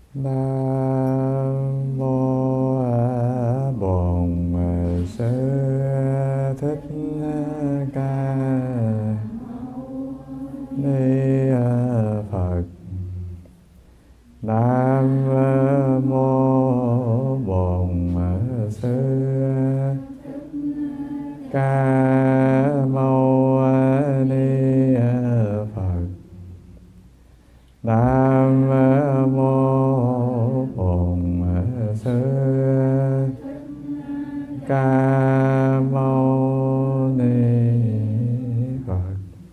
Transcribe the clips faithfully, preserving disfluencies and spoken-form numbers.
Nam mô A Bổn Sư Thích Ca Ni Phật. Nam mô Bổn Sư Ca Mâu Ni Phật. Nam mô Bổn Sư Ca Mâu Ni Phật.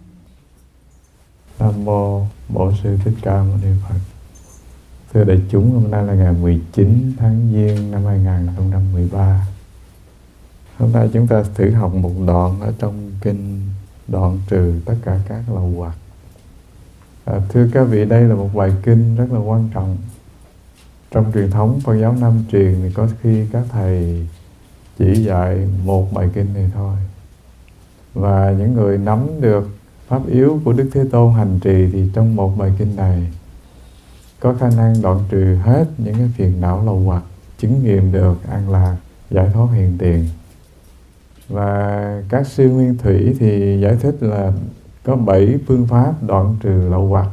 Nam mô Bổn Sư Thích Ca Mâu Ni Phật. Thưa đại chúng, hôm nay là ngày mười chín tháng Giêng năm hai nghìn không trăm mười ba. Hôm nay chúng ta thử học một đoạn ở trong kinh Đoạn Trừ Tất Cả Các Lậu Hoặc. À, thưa các vị, đây là một bài kinh rất là quan trọng. Trong truyền thống Phật giáo Nam truyền thì có khi các thầy chỉ dạy một bài kinh này thôi. Và những người nắm được pháp yếu của Đức Thế Tôn hành trì thì trong một bài kinh này có khả năng đoạn trừ hết những cái phiền não lậu hoặc, chứng nghiệm được an lạc, giải thoát hiện tiền. Và các sư nguyên thủy thì giải thích là có bảy phương pháp đoạn trừ lậu hoặc.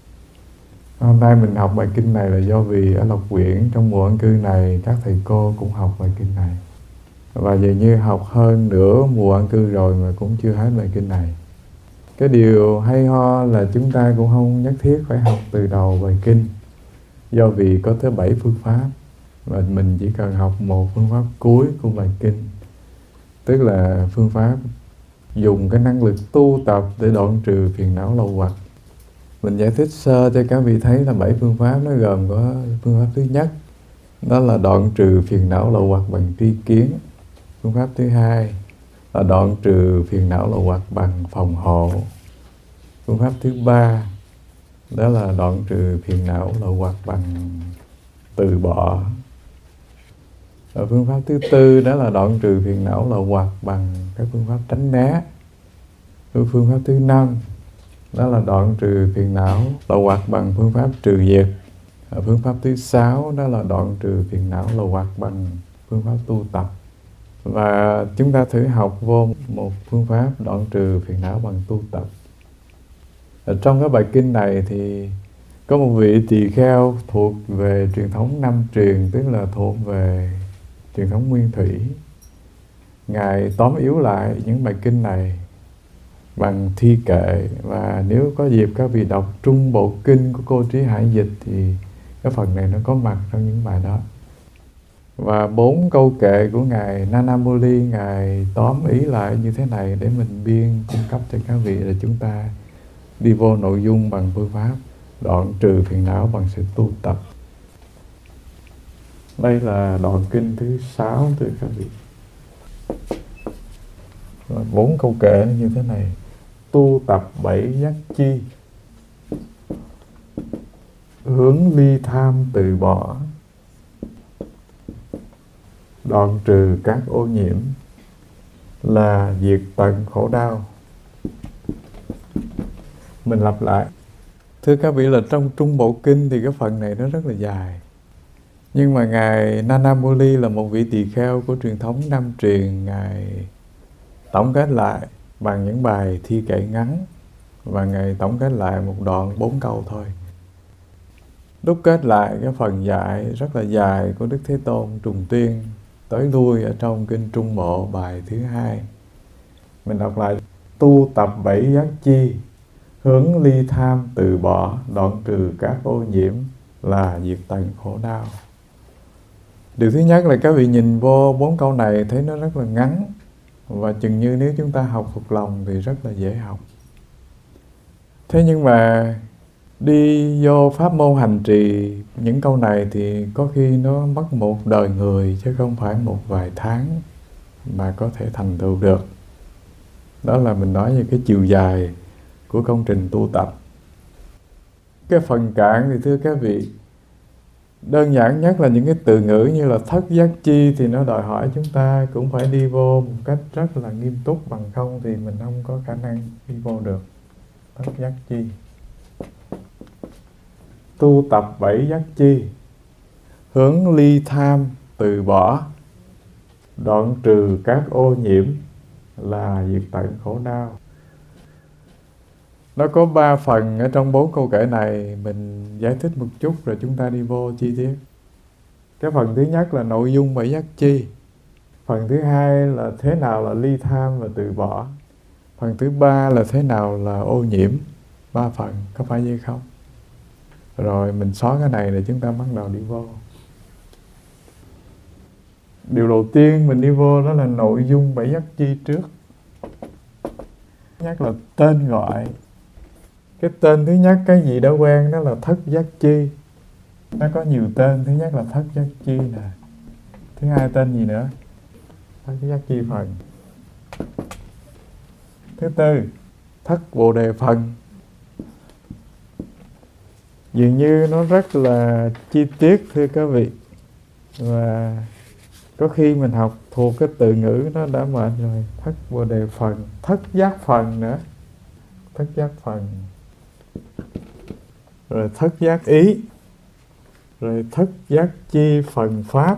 Hôm nay mình học bài kinh này là do vì ở Lộc Quyển trong mùa an cư này các thầy cô cũng học bài kinh này. Và dường như học hơn nửa mùa an cư rồi mà cũng chưa hết bài kinh này. Cái điều hay ho là chúng ta cũng không nhất thiết phải học từ đầu bài kinh, do vì có tới bảy phương pháp và mình chỉ cần học một phương pháp cuối của bài kinh, tức là phương pháp dùng cái năng lực tu tập để đoạn trừ phiền não lậu hoặc. Mình giải thích sơ cho các vị thấy là bảy phương pháp nó gồm có phương pháp thứ nhất, đó là đoạn trừ phiền não lậu hoặc bằng tri kiến. Phương pháp thứ hai là đoạn trừ phiền não lậu hoặc bằng phòng hộ. Phương pháp thứ ba đó là đoạn trừ phiền não lậu hoặc bằng từ bỏ. Và phương pháp thứ tư đó là đoạn trừ phiền não lậu hoặc bằng các phương pháp tránh né. Phương pháp thứ năm đó là đoạn trừ phiền não lậu hoặc bằng phương pháp trừ diệt. Phương pháp thứ sáu đó là đoạn trừ phiền não lậu hoặc bằng phương pháp tu tập. Và chúng ta thử học vô một phương pháp đoạn trừ phiền não bằng tu tập. Ở trong cái bài kinh này thì có một vị tỳ kheo thuộc về truyền thống Nam truyền, tức là thuộc về truyền thống Nguyên Thủy. Ngài tóm yếu lại những bài kinh này bằng thi kệ, và nếu có dịp các vị đọc Trung Bộ Kinh của cô Trí Hải dịch thì cái phần này nó có mặt trong những bài đó. Và bốn câu kệ của Ngài Nana Moli, Ngài tóm ý lại như thế này để mình biên cung cấp cho các vị, là chúng ta đi vô nội dung bằng phương pháp đoạn trừ phiền não bằng sự tu tập. Đây là đoạn kinh thứ sáu thưa các vị. Và bốn câu kệ như thế này: tu tập bảy giác chi, hướng ly tham từ bỏ, đoạn trừ các ô nhiễm, là diệt tận khổ đau. Mình lặp lại. Thưa các vị, là trong Trung Bộ Kinh thì cái phần này nó rất là dài. Nhưng mà Ngài Nana Moli là một vị tỳ kheo của truyền thống Nam truyền. Ngài tổng kết lại bằng những bài thi kệ ngắn, và Ngài tổng kết lại một đoạn bốn câu thôi. Đúc kết lại cái phần dạy rất là dài của Đức Thế Tôn trùng tuyên tới lui ở trong kinh Trung Bộ bài thứ hai. Mình đọc lại: tu tập bảy giác chi, hướng ly tham từ bỏ, đoạn trừ các ô nhiễm, là diệt tận khổ đau. Điều thứ nhất là các vị nhìn vô bốn câu này thấy nó rất là ngắn, và chừng như nếu chúng ta học thuộc lòng thì rất là dễ học. Thế nhưng mà đi vô pháp môn hành trì những câu này thì có khi nó mất một đời người, chứ không phải một vài tháng mà có thể thành tựu được. Đó là mình nói về cái chiều dài của công trình tu tập. Cái phần cạn thì thưa các vị, đơn giản nhất là những cái từ ngữ như là thất giác chi thì nó đòi hỏi chúng ta cũng phải đi vô một cách rất là nghiêm túc, bằng không thì mình không có khả năng đi vô được. Thất giác chi, tu tập bảy giác chi, hướng ly tham, từ bỏ, đoạn trừ các ô nhiễm là diệt tận khổ đau. Nó có ba phần ở trong bốn câu kệ này, mình giải thích một chút rồi chúng ta đi vô chi tiết. Cái phần thứ nhất là nội dung bảy giác chi. Phần thứ hai là thế nào là ly tham và từ bỏ. Phần thứ ba là thế nào là ô nhiễm. Ba phần, có phải như không? Rồi mình xóa cái này để chúng ta bắt đầu đi vô. Điều đầu tiên mình đi vô đó là nội dung bảy giác chi trước. Nhất là tên gọi. Cái tên thứ nhất, cái gì đã quen đó là thất giác chi. Nó có nhiều tên, thứ nhất là thất giác chi nè. Thứ hai tên gì nữa? Thất giác chi phần. Thứ tư, thất bồ đề phần. Dường như nó rất là chi tiết thưa các vị. Và có khi mình học thuộc cái từ ngữ nó đã mệt rồi. Thất bồ đề phần, thất giác phần nữa. Thất giác phần. Rồi thất giác ý. Rồi thất giác chi phần pháp.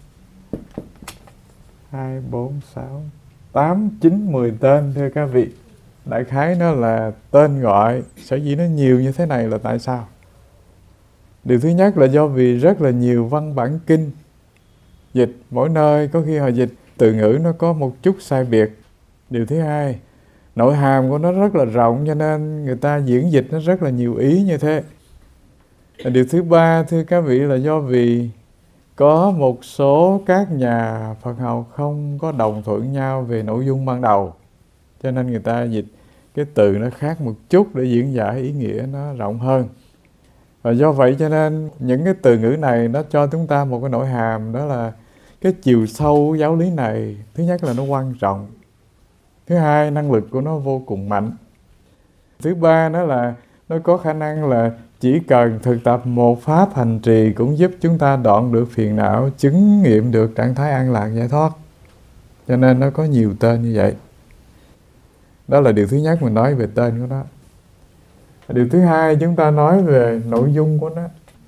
Hai, bốn, sáu, tám, chín, mười tên thưa các vị. Đại khái nó là tên gọi. Sở dĩ nó nhiều như thế này là tại sao? Điều thứ nhất là do vì rất là nhiều văn bản kinh dịch, mỗi nơi có khi họ dịch từ ngữ nó có một chút sai biệt. Điều thứ hai, nội hàm của nó rất là rộng cho nên người ta diễn dịch nó rất là nhiều ý như thế. Điều thứ ba thưa các vị là do vì có một số các nhà Phật học không có đồng thuận nhau về nội dung ban đầu, cho nên người ta dịch cái từ nó khác một chút để diễn giải ý nghĩa nó rộng hơn. Và do vậy cho nên những cái từ ngữ này nó cho chúng ta một cái nội hàm, đó là cái chiều sâu giáo lý này, thứ nhất là nó quan trọng. Thứ hai, năng lực của nó vô cùng mạnh. Thứ ba, nó là nó có khả năng là chỉ cần thực tập một pháp hành trì cũng giúp chúng ta đoạn được phiền não, chứng nghiệm được trạng thái an lạc giải thoát. Cho nên nó có nhiều tên như vậy. Đó là điều thứ nhất mình nói về tên của nó. Điều thứ hai, chúng ta nói về nội dung của nó.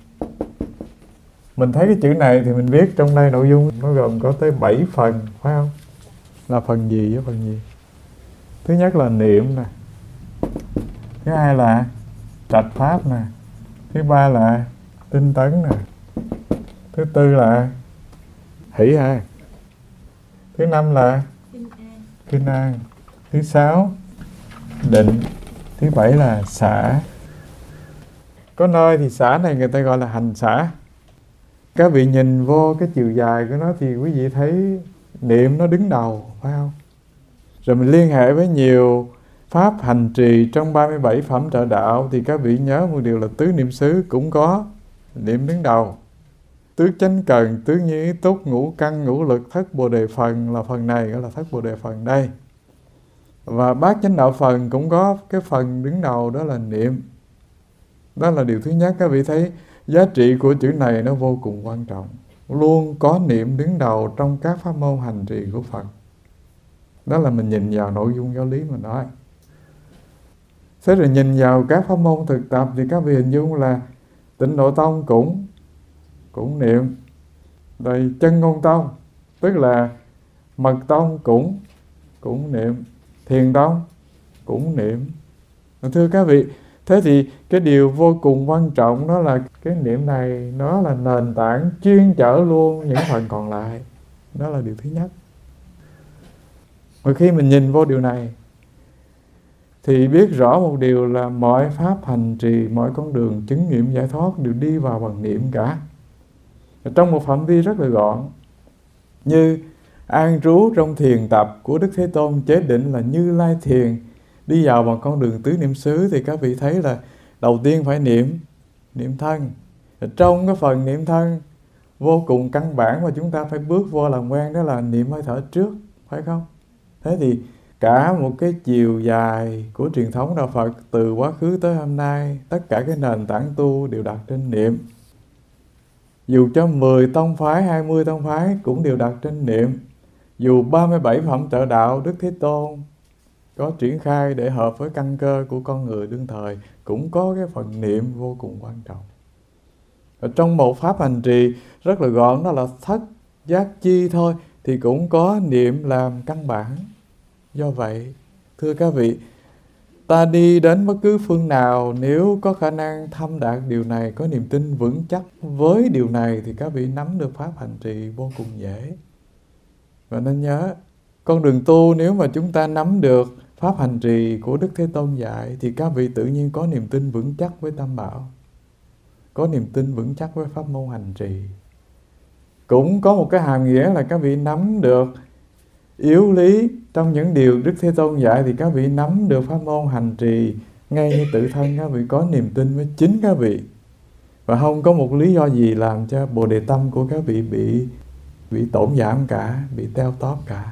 Mình thấy cái chữ này thì mình biết trong đây nội dung nó gồm có tới bảy phần, phải không? Là phần gì với phần gì? Thứ nhất là niệm nè. Thứ hai là trạch pháp nè. Thứ ba là tinh tấn nè. Thứ tư là hỷ ha. Thứ năm là kinh an. Thứ sáu định. Thứ bảy là xả. Có nơi thì xả này người ta gọi là hành xả. Các vị nhìn vô cái chiều dài của nó thì quý vị thấy niệm nó đứng đầu, phải không? Rồi mình liên hệ với nhiều pháp hành trì trong ba mươi bảy phẩm trợ đạo thì các vị nhớ một điều là tứ niệm xứ cũng có niệm đứng đầu. Tứ chánh cần, tứ như ý túc, ngũ căn, ngũ lực, thất bồ đề phần là phần này, gọi là thất bồ đề phần đây. Và bát chánh đạo phần cũng có cái phần đứng đầu, đó là niệm. Đó là điều thứ nhất. Các vị thấy giá trị của chữ này nó vô cùng quan trọng. Luôn có niệm đứng đầu trong các pháp môn hành trì của Phật. Đó là mình nhìn vào nội dung giáo lý mà nói. Thế rồi nhìn vào các pháp môn thực tập thì các vị hình dung là Tịnh Độ Tông cũng cũng niệm. Rồi Chân Ngôn Tông, tức là Mật Tông cũng cũng niệm. Thiền Tông cũng niệm. Thưa các vị, thế thì cái điều vô cùng quan trọng đó là cái niệm này nó là nền tảng chuyên chở luôn những phần còn lại. Đó là điều thứ nhất. Và khi mình nhìn vô điều này thì biết rõ một điều là mọi pháp hành trì, mọi con đường chứng nghiệm giải thoát đều đi vào bằng niệm cả. Trong một phạm vi rất là gọn. Như an trú trong thiền tập của Đức Thế Tôn chế định là Như Lai Thiền, đi vào bằng con đường tứ niệm xứ thì các vị thấy là đầu tiên phải niệm, niệm thân. Trong cái phần niệm thân vô cùng căn bản mà chúng ta phải bước vô làm quen đó là niệm hơi thở trước, phải không? Thế thì cả một cái chiều dài của truyền thống đạo Phật từ quá khứ tới hôm nay, tất cả cái nền tảng tu đều đặt trên niệm. Dù cho mười tông phái, hai mươi tông phái cũng đều đặt trên niệm. Dù ba mươi bảy phẩm trợ đạo Đức Thế Tôn có triển khai để hợp với căn cơ của con người đương thời, cũng có cái phần niệm vô cùng quan trọng. Ở trong một pháp hành trì rất là gọn, đó là thất giác chi thôi, thì cũng có niệm làm căn bản. Do vậy, thưa các vị, ta đi đến bất cứ phương nào, nếu có khả năng thâm đạt điều này, có niềm tin vững chắc với điều này, thì các vị nắm được pháp hành trì vô cùng dễ. Và nên nhớ, con đường tu nếu mà chúng ta nắm được pháp hành trì của Đức Thế Tôn dạy, thì các vị tự nhiên có niềm tin vững chắc với Tam Bảo, có niềm tin vững chắc với pháp môn hành trì. Cũng có một cái hàm nghĩa là các vị nắm được yếu lý trong những điều Đức Thế Tôn dạy, thì các vị nắm được pháp môn hành trì ngay như tự thân các vị có niềm tin với chính các vị, và không có một lý do gì làm cho bồ đề tâm của các vị bị bị tổn giảm cả, bị teo tóp cả.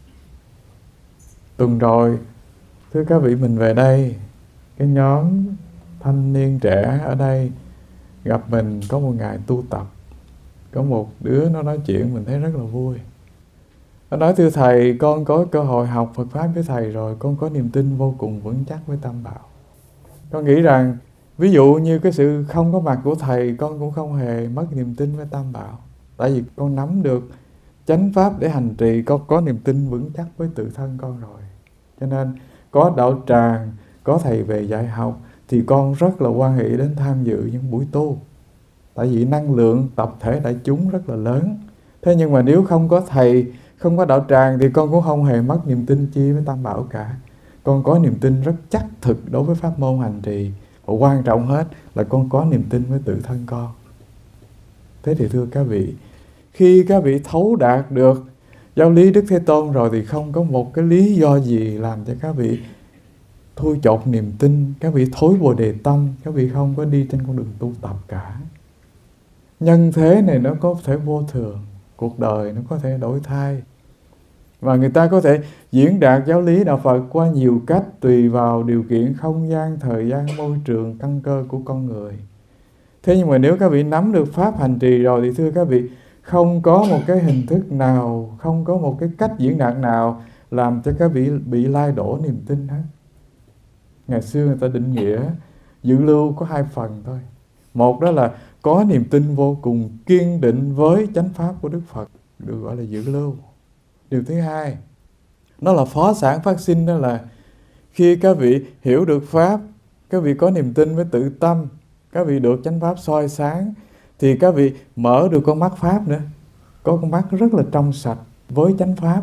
Tuần rồi, thưa các vị, mình về đây, cái nhóm thanh niên trẻ ở đây gặp mình có một ngày tu tập. Có một đứa nó nói chuyện mình thấy rất là vui. Nó nói: thưa thầy, con có cơ hội học Phật Pháp với thầy rồi, con có niềm tin vô cùng vững chắc với Tam Bảo. Con nghĩ rằng ví dụ như cái sự không có mặt của thầy, con cũng không hề mất niềm tin với Tam Bảo. Tại vì con nắm được chánh pháp để hành trì, con có niềm tin vững chắc với tự thân con rồi. Cho nên có đạo tràng, có thầy về dạy học, thì con rất là hoan hỷ đến tham dự những buổi tu. Tại vì năng lượng tập thể đại chúng rất là lớn. Thế nhưng mà nếu không có thầy, không có đạo tràng, thì con cũng không hề mất niềm tin chi với Tam Bảo cả. Con có niềm tin rất chắc thực đối với pháp môn hành trì. Và quan trọng hết là con có niềm tin với tự thân con. Thế thì thưa các vị, khi các vị thấu đạt được giáo lý Đức Thế Tôn rồi, thì không có một cái lý do gì làm cho các vị thui chột niềm tin, các vị thối bồ đề tâm, các vị không có đi trên con đường tu tập cả. Nhân thế này nó có thể vô thường, cuộc đời nó có thể đổi thay, và người ta có thể diễn đạt giáo lý đạo Phật qua nhiều cách, tùy vào điều kiện không gian, thời gian, môi trường, căn cơ của con người. Thế nhưng mà nếu các vị nắm được pháp hành trì rồi, thì thưa các vị, không có một cái hình thức nào, không có một cái cách diễn đạt nào làm cho các vị bị lai đổ niềm tin hết. Ngày xưa người ta định nghĩa dự lưu có hai phần thôi. Một đó là có niềm tin vô cùng kiên định với chánh pháp của Đức Phật, được gọi là dự lưu. Điều thứ hai, nó là phó sản phát sinh, đó là khi các vị hiểu được pháp, các vị có niềm tin với tự tâm, các vị được chánh pháp soi sáng, thì các vị mở được con mắt pháp nữa. Có con mắt rất là trong sạch với chánh pháp.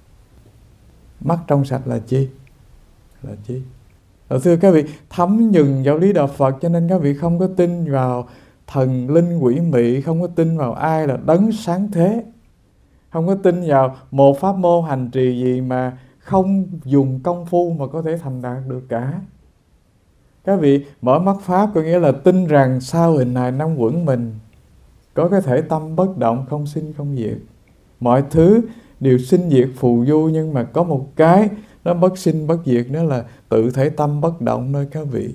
Mắt trong sạch là chi? Là chi? Rồi thưa các vị, thấm nhuần giáo lý đạo Phật, cho nên các vị không có tin vào thần linh quỷ mị, không có tin vào ai là đấng sáng thế, không có tin vào một pháp môn hành trì gì mà không dùng công phu mà có thể thành đạt được cả. Các vị mở mắt pháp có nghĩa là tin rằng sau hình hài năm quẩn mình có cái thể tâm bất động, không sinh không diệt. Mọi thứ đều sinh diệt phù du, nhưng mà có một cái nó bất sinh bất diệt, đó là tự thể tâm bất động nơi các vị.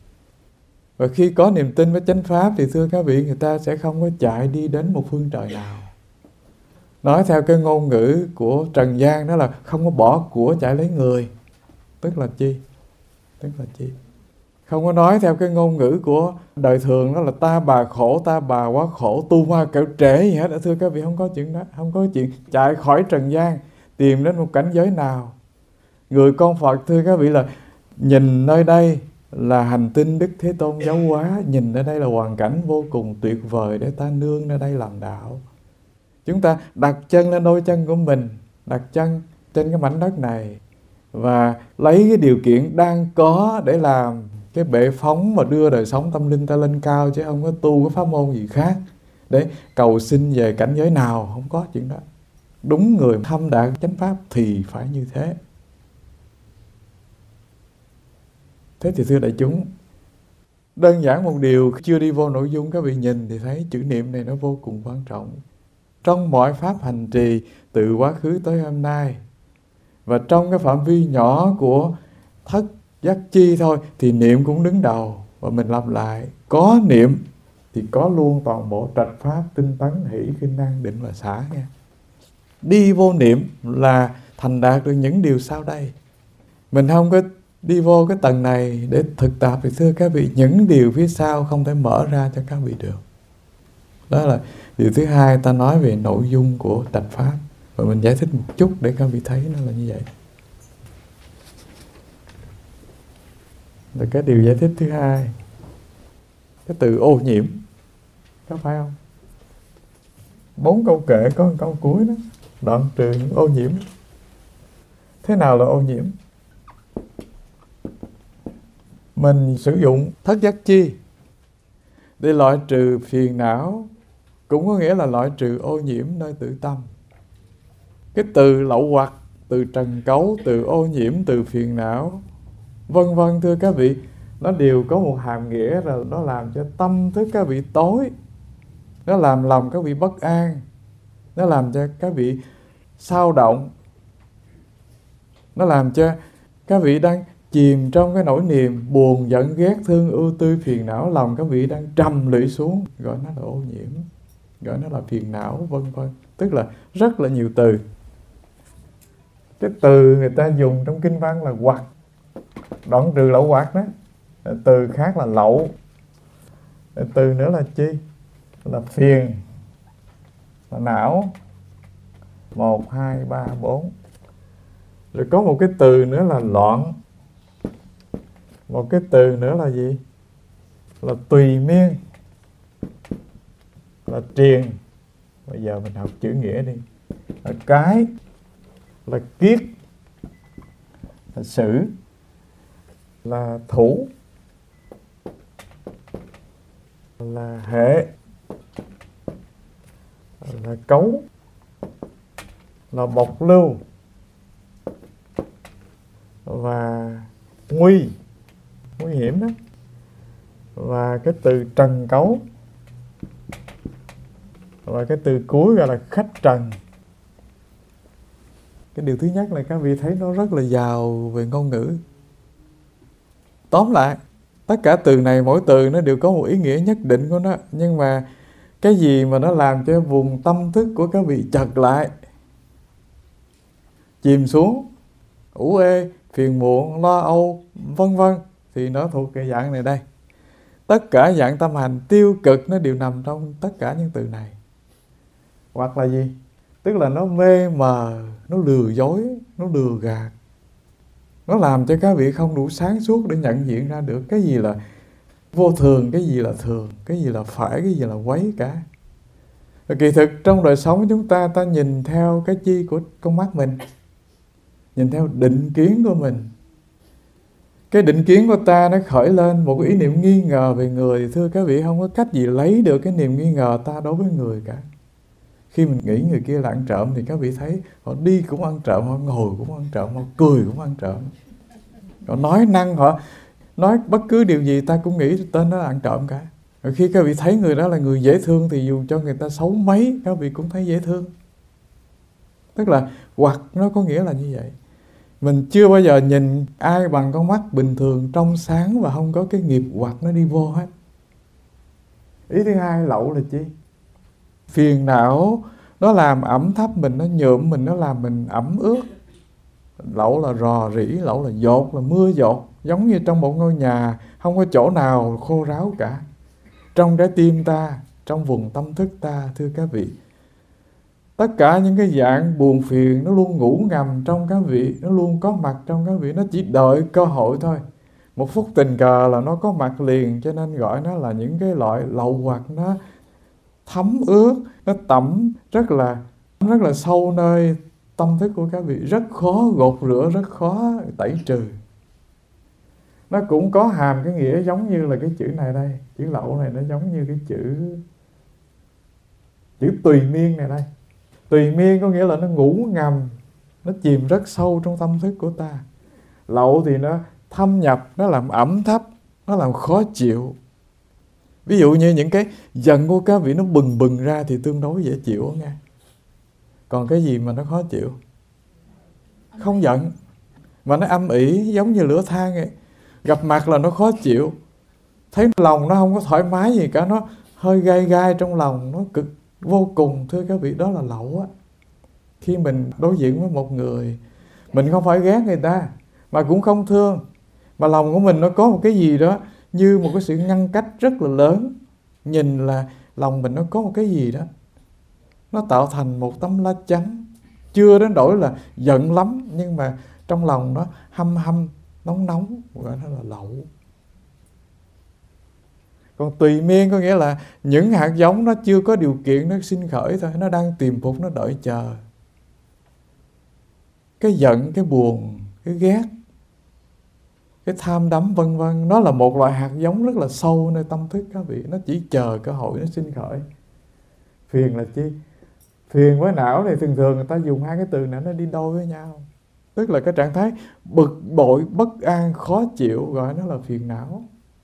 Và khi có niềm tin với chánh pháp, thì thưa các vị, người ta sẽ không có chạy đi đến một phương trời nào. Nói theo cái ngôn ngữ của trần gian, đó là không có bỏ của chạy lấy người. Tức là chi? Tức là chi? Không có nói theo cái ngôn ngữ của đời thường, đó là ta bà khổ, ta bà quá khổ, tu hoa kẹo trễ gì hết. Thưa các vị, không có chuyện đó. Không có chuyện chạy khỏi trần gian, tìm đến một cảnh giới nào. Người con Phật, thưa các vị, là nhìn nơi đây là hành tinh Đức Thế Tôn giáo hóa, nhìn ở đây là hoàn cảnh vô cùng tuyệt vời để ta nương nơi đây làm đạo. Chúng ta đặt chân lên đôi chân của mình, đặt chân trên cái mảnh đất này, và lấy cái điều kiện đang có để làm cái bệ phóng mà đưa đời sống tâm linh ta lên cao, chứ không có tu cái pháp môn gì khác để cầu xin về cảnh giới nào. Không có chuyện đó. Đúng người thâm đạt chánh pháp thì phải như thế. Thế thì thưa đại chúng, đơn giản một điều, chưa đi vô nội dung, các vị nhìn thì thấy chữ niệm này nó vô cùng quan trọng. Trong mọi pháp hành trì từ quá khứ tới hôm nay, và trong cái phạm vi nhỏ của thất giác chi thôi, thì niệm cũng đứng đầu. Và mình lặp lại, có niệm thì có luôn toàn bộ trạch pháp, tinh tấn, hỷ, khinh, an, định và xả nha. Đi vô niệm là thành đạt được những điều sau đây. Mình không có đi vô cái tầng này để thực tập, thì thưa các vị, những điều phía sau không thể mở ra cho các vị được. Đó là điều thứ hai ta nói về nội dung của trạch pháp. Và mình giải thích một chút để các vị thấy nó là như vậy. Là cái điều giải thích thứ hai, cái từ ô nhiễm, có phải không? Bốn câu kệ có một câu cuối đó, đoạn trừ những ô nhiễm. Thế nào là ô nhiễm? Mình sử dụng thất giác chi để loại trừ phiền não, cũng có nghĩa là loại trừ ô nhiễm nơi tự tâm. Cái từ lậu hoặc, từ trần cấu, từ ô nhiễm, từ phiền não, vân vân, thưa các vị, nó đều có một hàm nghĩa là nó làm cho tâm thức các vị tối, nó làm lòng các vị bất an, nó làm cho các vị xao động, nó làm cho các vị đang chìm trong cái nỗi niềm buồn, giận, ghét, thương, ưu tư, phiền não, lòng các vị đang trầm lụy xuống, gọi nó là ô nhiễm, gọi nó là phiền não, vân vân. Tức là rất là nhiều từ. Cái từ người ta dùng trong kinh văn là hoặc, đoạn trừ lậu hoặc đó. Từ khác là lậu. Từ nữa là chi? Là phiền, là não. Một, hai, ba, bốn. Rồi có một cái từ nữa là loạn. Một cái từ nữa là gì? Là tùy miên, là triền. Bây giờ mình học chữ nghĩa đi. Là cái, là kiết, là sử, là thủ, là hệ, là cấu, là bộc lưu, và nguy, nguy hiểm đó. Và cái từ trần cấu, và cái từ cuối gọi là khách trần. Cái điều thứ nhất là các vị thấy nó rất là giàu về ngôn ngữ. Tóm lại, tất cả từ này, mỗi từ nó đều có một ý nghĩa nhất định của nó. Nhưng mà cái gì mà nó làm cho vùng tâm thức của các vị chật lại, chìm xuống, ủ ê, phiền muộn, lo âu, vân vân, thì nó thuộc cái dạng này đây. Tất cả dạng tâm hành tiêu cực nó đều nằm trong tất cả những từ này. Hoặc là gì? Tức là nó mê mờ, nó lừa dối, nó lừa gạt. Nó làm cho các vị không đủ sáng suốt để nhận diện ra được cái gì là vô thường, cái gì là thường, cái gì là phải, cái gì là quấy cả. Và kỳ thực trong đời sống chúng ta, ta nhìn theo cái chi của con mắt mình, nhìn theo định kiến của mình. Cái định kiến của ta nó khởi lên một cái ý niệm nghi ngờ về người. Thưa các vị, không có cách gì lấy được cái niềm nghi ngờ ta đối với người cả. Khi mình nghĩ người kia là ăn trộm thì các vị thấy họ đi cũng ăn trộm, họ ngồi cũng ăn trộm, họ cười cũng ăn trộm. Họ nói năng, họ nói bất cứ điều gì ta cũng nghĩ tên đó là ăn trộm cả. Rồi khi các vị thấy người đó là người dễ thương thì dù cho người ta xấu mấy, các vị cũng thấy dễ thương. Tức là hoặc nó có nghĩa là như vậy. Mình chưa bao giờ nhìn ai bằng con mắt bình thường, trong sáng và không có cái nghiệp hoặc nó đi vô hết. Ý thứ hai, lậu là chi? Phiền não nó làm ẩm thấp mình, nó nhuộm mình, nó làm mình ẩm ướt. Lậu là rò rỉ, lậu là dột, là mưa dột. Giống như trong một ngôi nhà không có chỗ nào khô ráo cả. Trong trái tim ta, trong vùng tâm thức ta, thưa các vị, tất cả những cái dạng buồn phiền nó luôn ngủ ngầm trong các vị, nó luôn có mặt trong các vị, nó chỉ đợi cơ hội thôi. Một phút tình cờ là nó có mặt liền, cho nên gọi nó là những cái loại lậu hoặc nó thấm ướt, nó tẩm rất là rất là sâu nơi tâm thức của các vị, rất khó gột rửa, rất khó tẩy trừ. Nó cũng có hàm cái nghĩa giống như là cái chữ này đây, chữ lậu này nó giống như cái chữ chữ tùy miên này đây. Tùy miên có nghĩa là nó ngủ ngầm, nó chìm rất sâu trong tâm thức của ta. Lậu thì nó thâm nhập, nó làm ẩm thấp, nó làm khó chịu. Ví dụ như những cái giận của các vị nó bừng bừng ra thì tương đối dễ chịu nghe. Còn cái gì mà nó khó chịu? Không giận, mà nó âm ỉ giống như lửa than ấy. Gặp mặt là nó khó chịu, thấy lòng nó không có thoải mái gì cả, nó hơi gai gai trong lòng, nó cực vô cùng. Thưa các vị, đó là lậu á. Khi mình đối diện với một người, mình không phải ghét người ta, mà cũng không thương, mà lòng của mình nó có một cái gì đó như một cái sự ngăn cách rất là lớn. Nhìn là lòng mình nó có một cái gì đó, nó tạo thành một tấm lá chắn, chưa đến nỗi là giận lắm, nhưng mà trong lòng nó hâm hâm, nóng nóng, gọi nó là lậu. Còn tùy miên có nghĩa là những hạt giống nó chưa có điều kiện nó sinh khởi thôi, nó đang tiềm phục, nó đợi chờ. Cái giận, cái buồn, cái ghét, cái tham đắm vân vân, nó là một loại hạt giống rất là sâu nơi tâm thức các vị, nó chỉ chờ cơ hội nó sinh khởi. Phiền là chi? Phiền với não thì thường thường người ta dùng hai cái từ này nó đi đôi với nhau. Tức là cái trạng thái bực bội, bất an, khó chịu, gọi nó là phiền não.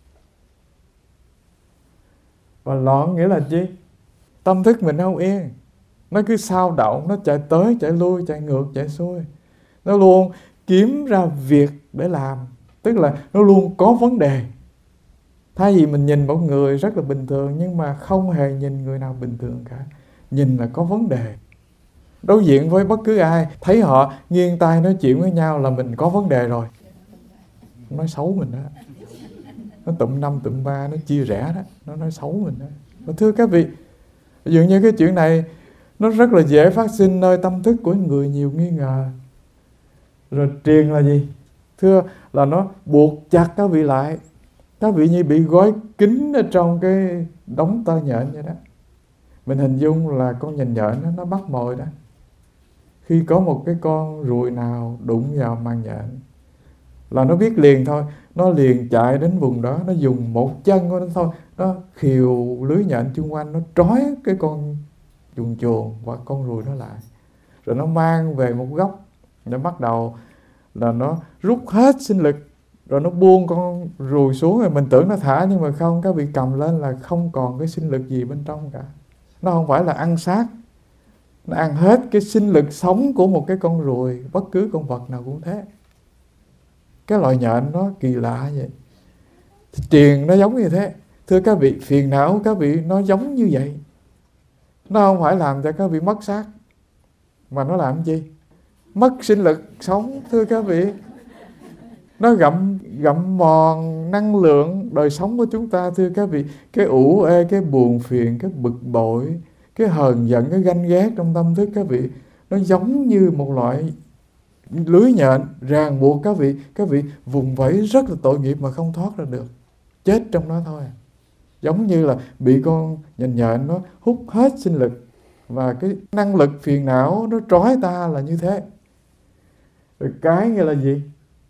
Và loạn nghĩa là chi? Tâm thức mình không yên, nó cứ xao động, nó chạy tới, chạy lui, chạy ngược, chạy xuôi. Nó luôn kiếm ra việc để làm, tức là nó luôn có vấn đề. Thay vì mình nhìn một người rất là bình thường, nhưng mà không hề nhìn người nào bình thường cả, nhìn là có vấn đề. Đối diện với bất cứ ai, thấy họ nghiêng tai nói chuyện với nhau là mình có vấn đề rồi. Nói xấu mình đó, nó tụm năm tụm ba, nó chia rẽ đó, nó nói xấu mình đó. Và thưa các vị, dường như cái chuyện này nó rất là dễ phát sinh nơi tâm thức của người nhiều nghi ngờ. Rồi triền là gì? Thưa là nó buộc chặt các vị lại. Các vị như bị gói kín ở trong cái đống tơ nhện vậy đó. Mình hình dung là con nhện nhện đó, nó bắt mồi đó. Khi có một cái con ruồi nào đụng vào màng nhện là nó biết liền thôi, nó liền chạy đến vùng đó, nó dùng một chân của nó thôi, nó khều lưới nhện chung quanh, nó trói cái con chuồn chuồn và con ruồi nó lại. Rồi nó mang về một góc, nó bắt đầu là nó rút hết sinh lực, rồi nó buông con ruồi xuống, rồi mình tưởng nó thả, nhưng mà không, các vị cầm lên là không còn cái sinh lực gì bên trong cả. Nó không phải là ăn xác, nó ăn hết cái sinh lực sống của một cái con ruồi. Bất cứ con vật nào cũng thế. Cái loại nhện nó kỳ lạ vậy. Triền nó giống như thế. Thưa các vị, phiền não các vị nó giống như vậy. Nó không phải làm cho các vị mất xác, mà nó làm gì? Mất sinh lực sống. Thưa các vị, nó gặm gặm mòn năng lượng đời sống của chúng ta. Thưa các vị, cái ủ ê, cái buồn phiền, cái bực bội, cái hờn giận, cái ganh ghét trong tâm thức các vị, nó giống như một loại lưới nhện ràng buộc các vị. Các vị vùng vẫy rất là tội nghiệp mà không thoát ra được, chết trong đó thôi. Giống như là bị con nhện nhện nó hút hết sinh lực, và cái năng lực phiền não nó trói ta là như thế. Rồi cái nghĩa là gì?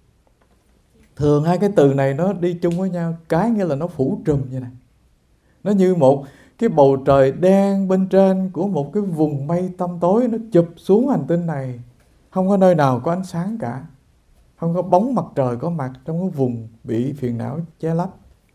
Thường hai cái từ này nó đi chung với nhau. Cái nghĩa là nó phủ trùm như này. Nó như một cái bầu trời đen bên trên của một cái vùng mây tăm tối, nó chụp xuống hành tinh này. Không có nơi nào có ánh sáng cả, không có bóng mặt trời có mặt trong cái vùng bị phiền não che lấp.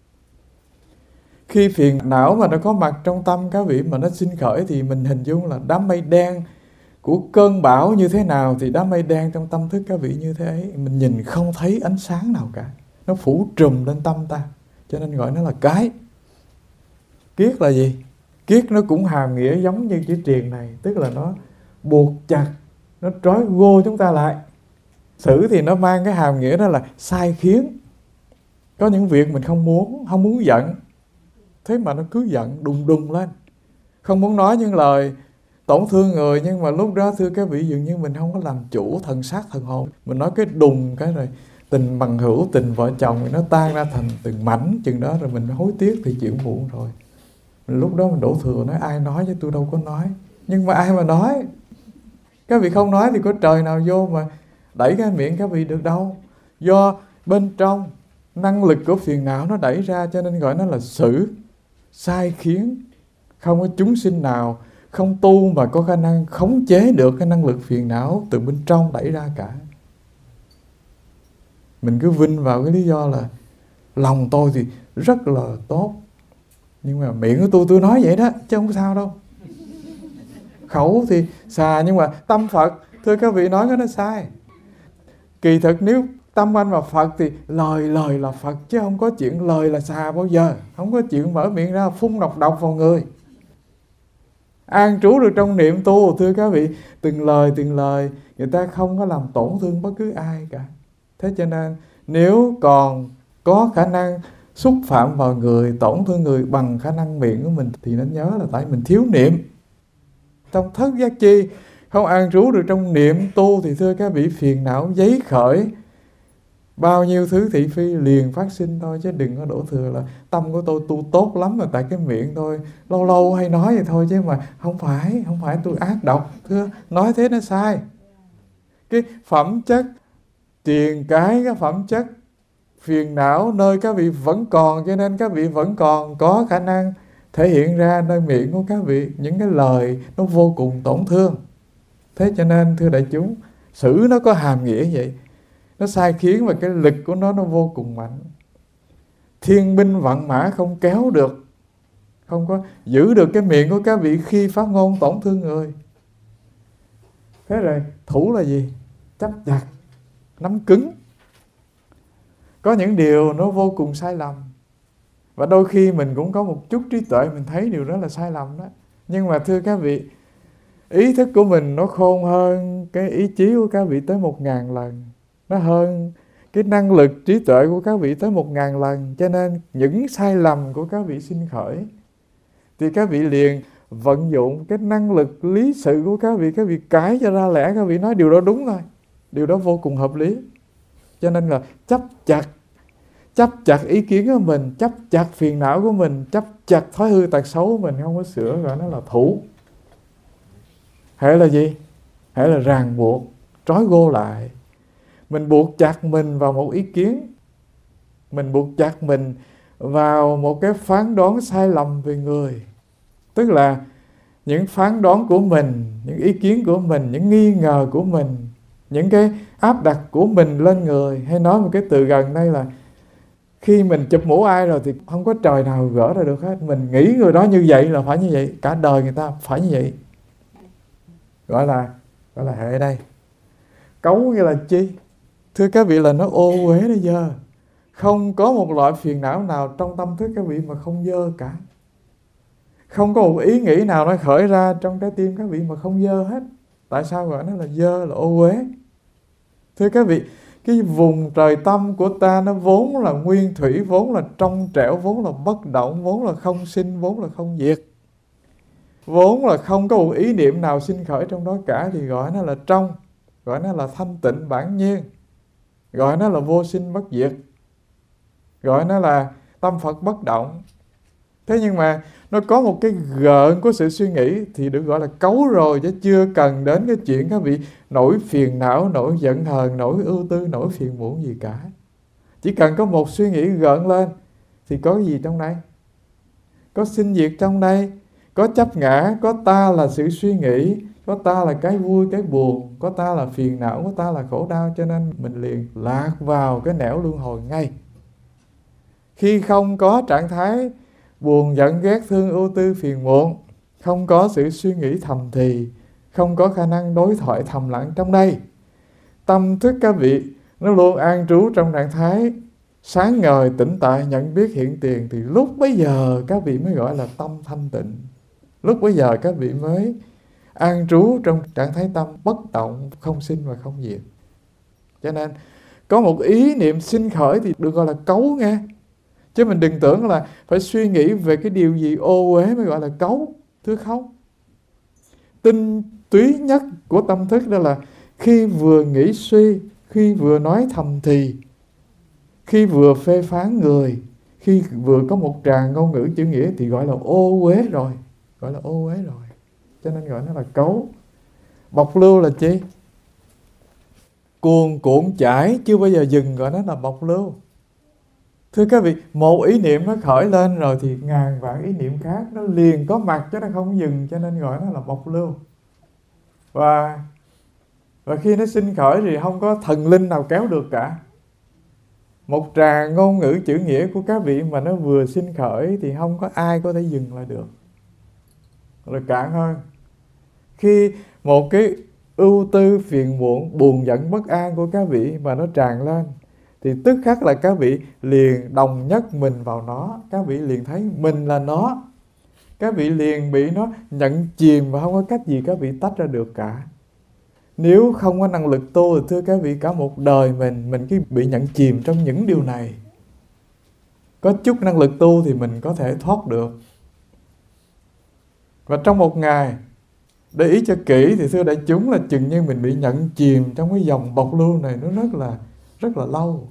Khi phiền não mà nó có mặt trong tâm các vị, mà nó sinh khởi, thì mình hình dung là đám mây đen của cơn bão như thế nào, thì đám mây đen trong tâm thức các vị như thế ấy. Mình nhìn không thấy ánh sáng nào cả, nó phủ trùm lên tâm ta, cho nên gọi nó là cái. Kiết là gì? Kiết nó cũng hàm nghĩa giống như chữ triền này, tức là nó buộc chặt, nó trói gô chúng ta lại. Sử thì nó mang cái hàm nghĩa đó là sai khiến. Có những việc mình không muốn, không muốn giận, thế mà nó cứ giận đùng đùng lên. Không muốn nói những lời tổn thương người, nhưng mà lúc đó thưa các vị, dường như mình không có làm chủ thần xác thần hồn. Mình nói cái đùng cái rồi tình bằng hữu, tình vợ chồng nó tan ra thành từng mảnh chừng đó, rồi mình hối tiếc thì chuyện muộn rồi. Mình lúc đó mình đổ thừa nói ai nói chứ tôi đâu có nói. Nhưng mà ai mà nói? Các vị không nói thì có trời nào vô mà đẩy cái miệng các vị được đâu. Do bên trong năng lực của phiền não nó đẩy ra, cho nên gọi nó là sử, sai khiến. Không có chúng sinh nào không tu mà có khả năng khống chế được cái năng lực phiền não từ bên trong đẩy ra cả. Mình cứ vinh vào cái lý do là lòng tôi thì rất là tốt, nhưng mà miệng của tôi tôi nói vậy đó chứ không có sao đâu. Khẩu thì xà, nhưng mà tâm Phật, thưa các vị, nói cái nó sai. Kỳ thực nếu tâm anh mà Phật thì lời lời là Phật, chứ không có chuyện lời là xà bao giờ. Không có chuyện mở miệng ra phun độc độc vào người. An trú được trong niệm tu, thưa các vị, từng lời từng lời người ta không có làm tổn thương bất cứ ai cả. Thế cho nên nếu còn có khả năng xúc phạm vào người, tổn thương người bằng khả năng miệng của mình, thì nên nhớ là tại mình thiếu niệm. Trong thất giác chi không an trú được trong niệm tu thì thưa các vị, phiền não giấy khởi, bao nhiêu thứ thị phi liền phát sinh thôi. Chứ đừng có đổ thừa là tâm của tôi tu tốt lắm mà tại cái miệng tôi lâu lâu hay nói vậy thôi, chứ mà không phải, không phải tôi ác độc. Thưa, nói thế nó sai. Cái phẩm chất tiền cái, cái phẩm chất phiền não nơi các vị vẫn còn, cho nên các vị vẫn còn có khả năng thể hiện ra nơi miệng của các vị những cái lời nó vô cùng tổn thương. Thế cho nên thưa đại chúng, xử nó có hàm nghĩa vậy. Nó sai khiến và cái lực của nó nó vô cùng mạnh. Thiên binh vạn mã không kéo được, không có giữ được cái miệng của các vị khi phát ngôn tổn thương người. Thế rồi thủ là gì? Chấp chặt, nắm cứng. Có những điều nó vô cùng sai lầm, và đôi khi mình cũng có một chút trí tuệ, mình thấy điều đó là sai lầm đó. Nhưng mà thưa các vị, ý thức của mình nó khôn hơn cái ý chí của các vị tới một ngàn lần. Nó hơn cái năng lực trí tuệ của các vị tới một ngàn lần. Cho nên những sai lầm của các vị sinh khởi thì các vị liền vận dụng cái năng lực lý sự của các vị, các vị cãi cho ra lẽ, các vị nói điều đó đúng thôi, điều đó vô cùng hợp lý. Cho nên là chấp chặt, chấp chặt ý kiến của mình, chấp chặt phiền não của mình, chấp chặt thói hư tật xấu của mình, không có sửa, gọi nó là thủ. Hệ là gì? Hệ là ràng buộc, trói gô lại. Mình buộc chặt mình vào một ý kiến, mình buộc chặt mình vào một cái phán đoán sai lầm về người. Tức là những phán đoán của mình, những ý kiến của mình, những nghi ngờ của mình, những cái áp đặt của mình lên người. Hay nói một cái từ gần đây là khi mình chụp mũ ai rồi thì không có trời nào gỡ ra được hết. Mình nghĩ người đó như vậy là phải như vậy, cả đời người ta phải như vậy. Gọi là gọi là hệ đây. Cấu nghĩa là chi? Thưa các vị, là nó ô uế, nó dơ. Không có một loại phiền não nào trong tâm thức các vị mà không dơ cả. Không có một ý nghĩ nào nó khởi ra trong trái tim các vị mà không dơ hết. Tại sao gọi nó là dơ, là ô uế? Thưa các vị, cái vùng trời tâm của ta nó vốn là nguyên thủy, vốn là trong trẻo, vốn là bất động, vốn là không sinh, vốn là không diệt. Vốn là không có một ý niệm nào sinh khởi trong đó cả, thì gọi nó là trong, gọi nó là thanh tịnh bản nhiên, gọi nó là vô sinh bất diệt, gọi nó là tâm Phật bất động. Thế nhưng mà nó có một cái gợn của sự suy nghĩ thì được gọi là cấu rồi, chứ chưa cần đến cái chuyện các vị nổi phiền não, nổi giận hờn, nổi ưu tư, nổi phiền muộn gì cả. Chỉ cần có một suy nghĩ gợn lên thì có gì trong đây? Có sinh diệt trong đây, có chấp ngã, có ta là sự suy nghĩ, có ta là cái vui, cái buồn, có ta là phiền não, có ta là khổ đau. Cho nên mình liền lạc vào cái nẻo luân hồi ngay. Khi không có trạng thái buồn, giận, ghét, thương, ưu tư, phiền muộn, không có sự suy nghĩ thầm thì, không có khả năng đối thoại thầm lặng trong đây, tâm thức các vị nó luôn an trú trong trạng thái sáng ngời, tĩnh tại, nhận biết hiện tiền, thì lúc bấy giờ các vị mới gọi là tâm thanh tịnh. Lúc bấy giờ các vị mới an trú trong trạng thái tâm bất động, không sinh và không diệt. Cho nên có một ý niệm sinh khởi thì được gọi là cấu nghe. Chứ mình đừng tưởng là phải suy nghĩ về cái điều gì ô uế mới gọi là cấu. Thưa không. Tinh túy nhất của tâm thức đó là khi vừa nghĩ suy, khi vừa nói thầm thì, khi vừa phê phán người, khi vừa có một tràng ngôn ngữ chữ nghĩa thì gọi là ô uế rồi. Gọi là ô uế rồi. Cho nên gọi nó là cấu. Bộc lưu là chi? Cuồn cuộn chảy chưa bao giờ dừng, gọi nó là bộc lưu. Thưa các vị, một ý niệm nó khởi lên rồi thì ngàn vạn ý niệm khác nó liền có mặt chứ nó không dừng, cho nên gọi nó là bộc lưu. Và, và khi nó sinh khởi thì không có thần linh nào kéo được cả. Một tràng ngôn ngữ chữ nghĩa của các vị mà nó vừa sinh khởi thì không có ai có thể dừng lại được. Rồi cạn hơn, khi một cái ưu tư, phiền muộn, buồn giận, bất an của các vị mà nó tràn lên thì tức khắc là các vị liền đồng nhất mình vào nó. Các vị liền thấy mình là nó. Các vị liền bị nó nhận chìm và không có cách gì các vị tách ra được cả. Nếu không có năng lực tu thì thưa các vị, cả một đời mình Mình cứ bị nhận chìm trong những điều này. có chút năng lực tu thì mình có thể thoát được. Và trong một ngày, để ý cho kỹ thì thưa đại chúng là chừng như mình bị nhận chìm trong cái dòng bộc lưu này nó rất là rất là lâu.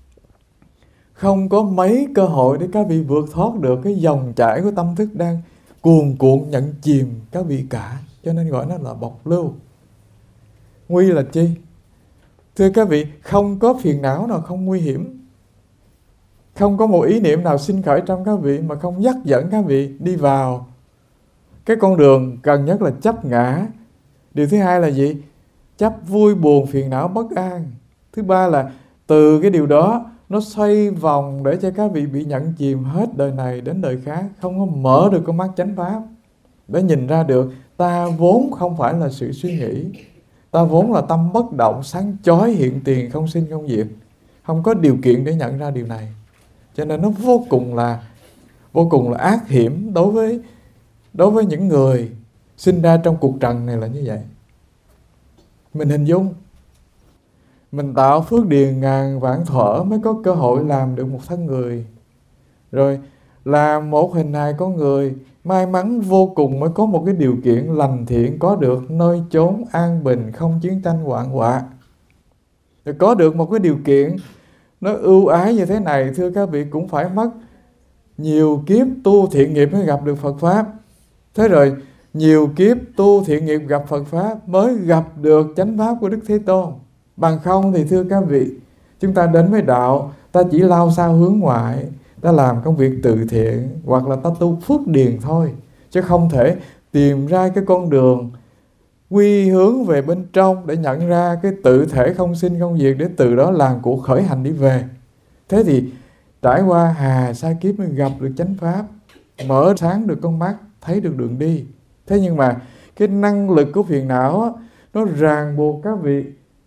Không có mấy cơ hội để các vị vượt thoát được cái dòng chảy của tâm thức đang cuồn cuộn nhận chìm các vị cả. Cho nên gọi nó là bộc lưu. Nguy là chi? Thưa các vị, không có phiền não nào không nguy hiểm. Không có một ý niệm nào sinh khởi trong các vị mà không dắt dẫn các vị đi vào cái con đường gần nhất là chấp ngã. Điều thứ hai là gì? Chấp vui buồn, phiền não, bất an. Thứ ba là từ cái điều đó nó xoay vòng để cho các vị bị nhận chìm hết đời này đến đời khác. Không có mở được con mắt chánh pháp để nhìn ra được ta vốn không phải là sự suy nghĩ. Ta vốn là tâm bất động, sáng chói, hiện tiền, không sinh không diệt. Không có điều kiện để nhận ra điều này. Cho nên nó vô cùng là vô cùng là ác hiểm đối với đối với những người sinh ra trong cuộc trần này là như vậy. Mình hình dung, mình tạo phước điền ngàn vạn thuở mới có cơ hội làm được một thân người. Rồi làm một hình hài con người, may mắn vô cùng mới có một cái điều kiện lành thiện, có được nơi chốn an bình, không chiến tranh hoạn họa. Rồi có được một cái điều kiện nó ưu ái như thế này, thưa các vị, cũng phải mất nhiều kiếp tu thiện nghiệp mới gặp được Phật Pháp. Thế rồi nhiều kiếp tu thiện nghiệp gặp Phật Pháp mới gặp được chánh Pháp của Đức Thế Tôn. Bằng không thì thưa các vị, chúng ta đến với đạo, ta chỉ lao sao hướng ngoại, ta làm công việc từ thiện, hoặc là ta tu phước điền thôi, chứ không thể tìm ra cái con đường quy hướng về bên trong để nhận ra cái tự thể không sinh không diệt, để từ đó làm cuộc khởi hành đi về. Thế thì trải qua hà sa kiếp mới gặp được chánh Pháp, mở sáng được con mắt, thấy được đường đi. Thế nhưng mà cái năng lực của phiền não á, nó ràng buộc các vị,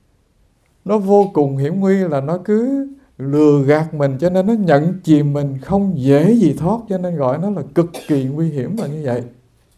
nó vô cùng hiểm nguy, là nó cứ lừa gạt mình, cho nên nó nhận chìm mình không dễ gì thoát. Cho nên gọi nó là cực kỳ nguy hiểm là như vậy.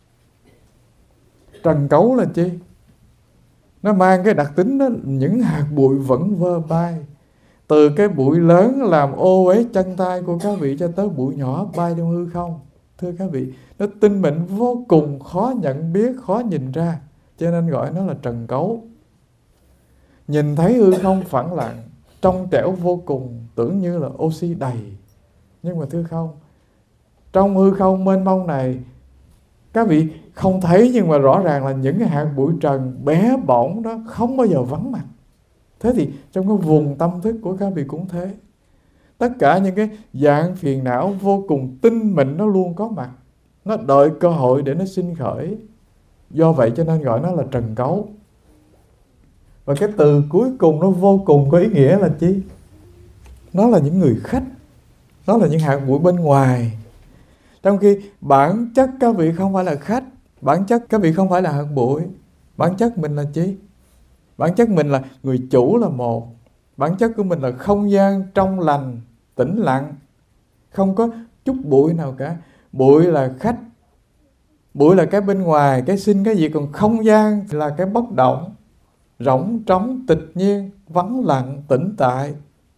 Trần cấu là chi? Nó mang cái đặc tính đó, những hạt bụi vẫn vơ bay. Từ cái bụi lớn làm ô uế chân tay của các vị cho tới bụi nhỏ bay trong hư không. Thưa các vị, nó tinh mịn vô cùng, khó nhận biết, khó nhìn ra. Cho nên gọi nó là trần cấu. Nhìn thấy hư không phẳng lặng, trong trẻo vô cùng, tưởng như là oxy đầy. Nhưng mà thưa không, trong hư không mênh mông này, các vị không thấy nhưng mà rõ ràng là những cái hạt bụi trần bé bỏng đó không bao giờ vắng mặt. Thế thì trong cái vùng tâm thức của các vị cũng thế. Tất cả những cái dạng phiền não vô cùng tinh mịn nó luôn có mặt. Nó đợi cơ hội để nó sinh khởi. Do vậy cho nên gọi nó là trần cấu. Và cái từ cuối cùng nó vô cùng có ý nghĩa là chi? Nó là những người khách. Nó là những hạt bụi bên ngoài. Trong khi bản chất các vị không phải là khách, bản chất các vị không phải là hạt bụi. Bản chất mình là chi? Bản chất mình là người chủ là một. Bản chất của mình là không gian trong lành, tĩnh lặng, không có chút bụi nào cả. Bụi là khách, bụi là cái bên ngoài, cái sinh cái gì, còn không gian là cái bất động, rỗng trống, tịch nhiên, vắng lặng, tĩnh tại.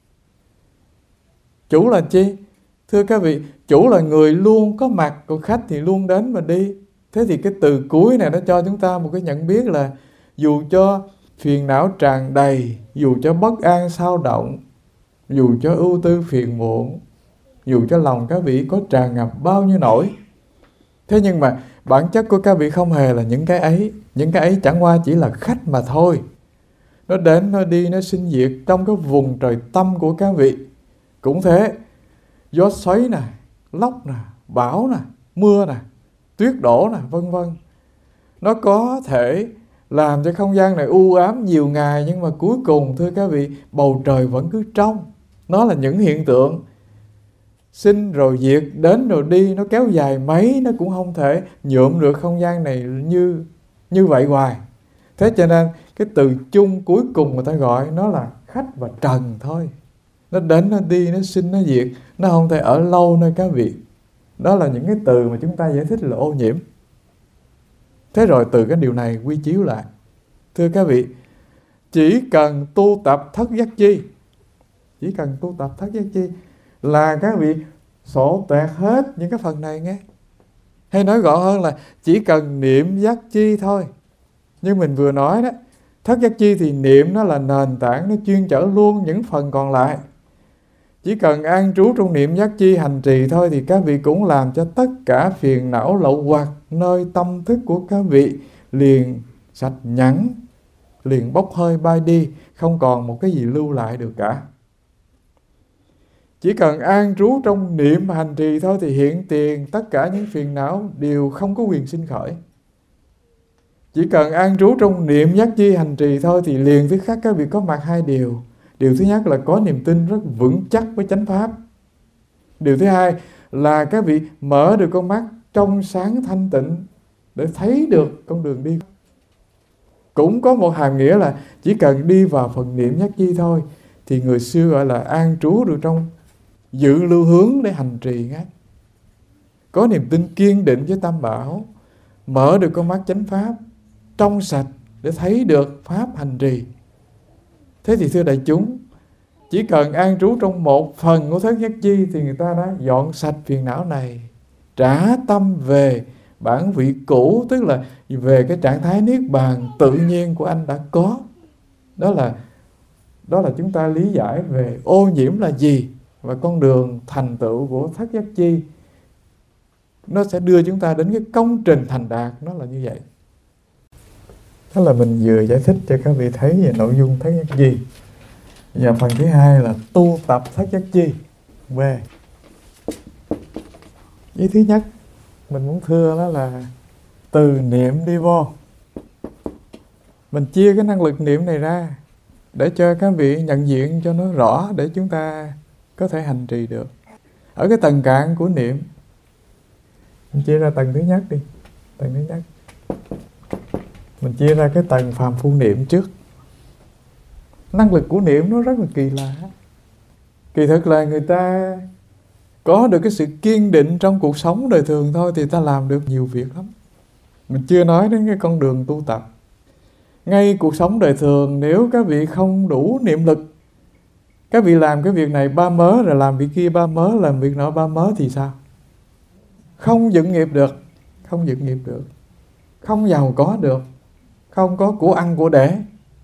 Chủ là chi? Thưa các vị, chủ là người luôn có mặt, còn khách thì luôn đến và đi. Thế thì cái từ cuối này nó cho chúng ta một cái nhận biết là dù cho phiền não tràn đầy, dù cho bất an sao động, dù cho ưu tư phiền muộn, dù cho lòng các vị có tràn ngập bao nhiêu nỗi, thế nhưng mà bản chất của các vị không hề là những cái ấy. Những cái ấy chẳng qua chỉ là khách mà thôi. Nó đến, nó đi, nó sinh diệt trong cái vùng trời tâm của các vị. Cũng thế, gió xoáy nè, lốc nè, bão nè, mưa nè, tuyết đổ nè, vân vân. Nó có thể làm cho không gian này u ám nhiều ngày, nhưng mà cuối cùng thưa các vị, bầu trời vẫn cứ trong. Nó là những hiện tượng sinh rồi diệt, đến rồi đi, nó kéo dài mấy, nó cũng không thể nhuộm được không gian này như như vậy hoài. Thế cho nên cái từ chung cuối cùng người ta gọi nó là khách và trần thôi. Nó đến, nó đi, nó sinh, nó diệt, nó không thể ở lâu nơi các vị. Đó là những cái từ mà chúng ta giải thích là ô nhiễm. Thế rồi từ cái điều này quy chiếu lại, thưa các vị, chỉ cần tu tập thất giác chi, chỉ cần tu tập thất giác chi là các vị sổ tẹt hết những cái phần này nghe. Hay nói gọn hơn là chỉ cần niệm giác chi thôi. Như mình vừa nói đó, thất giác chi thì niệm nó là nền tảng, nó chuyên chở luôn những phần còn lại. Chỉ cần an trú trong niệm giác chi hành trì thôi thì các vị cũng làm cho tất cả phiền não lậu hoặc nơi tâm thức của các vị liền sạch nhẵn, liền bốc hơi bay đi, không còn một cái gì lưu lại được cả. Chỉ cần an trú trong niệm hành trì thôi thì hiện tiền tất cả những phiền não đều không có quyền sinh khởi. Chỉ cần an trú trong niệm giác chi hành trì thôi thì liền thứ khác các vị có mặt hai điều. Điều thứ nhất là có niềm tin rất vững chắc với chánh pháp. Điều thứ hai là các vị mở được con mắt trong sáng thanh tịnh để thấy được con đường đi. Cũng có một hàm nghĩa là chỉ cần đi vào phần niệm giác chi thôi thì người xưa gọi là an trú được trong dự lưu hướng để hành trì ngay. Có niềm tin kiên định với Tam Bảo, mở được con mắt chánh pháp trong sạch để thấy được pháp hành trì. Thế thì thưa đại chúng, chỉ cần an trú trong một phần của thất giác chi thì người ta đã dọn sạch phiền não này, trả tâm về bản vị cũ, tức là về cái trạng thái niết bàn tự nhiên của anh đã có. Đó là đó là chúng ta lý giải về ô nhiễm là gì và con đường thành tựu của thất giác chi. Nó sẽ đưa chúng ta đến cái công trình thành đạt, nó là như vậy. Đó là mình vừa giải thích cho các vị thấy về nội dung thất giác chi. Và phần thứ hai là tu tập thất giác chi. B. Ý thứ nhất mình muốn thưa đó là từ niệm đi vô. Mình chia cái năng lực niệm này ra để cho các vị nhận diện cho nó rõ, để chúng ta có thể hành trì được. Ở cái tầng cạn của niệm, mình chia ra tầng thứ nhất đi. Tầng thứ nhất mình chia ra cái tầng phàm phu niệm trước. Năng lực của niệm nó rất là kỳ lạ. Kỳ thực là người ta có được cái sự kiên định trong cuộc sống đời thường thôi thì ta làm được nhiều việc lắm. Mình chưa nói đến cái con đường tu tập. Ngay cuộc sống đời thường, nếu các vị không đủ niệm lực, các vị làm cái việc này ba mớ, rồi làm việc kia ba mớ, làm việc nọ ba mớ thì sao? Không dựng nghiệp được. Không dựng nghiệp được. Không giàu có được. Không có của ăn của để.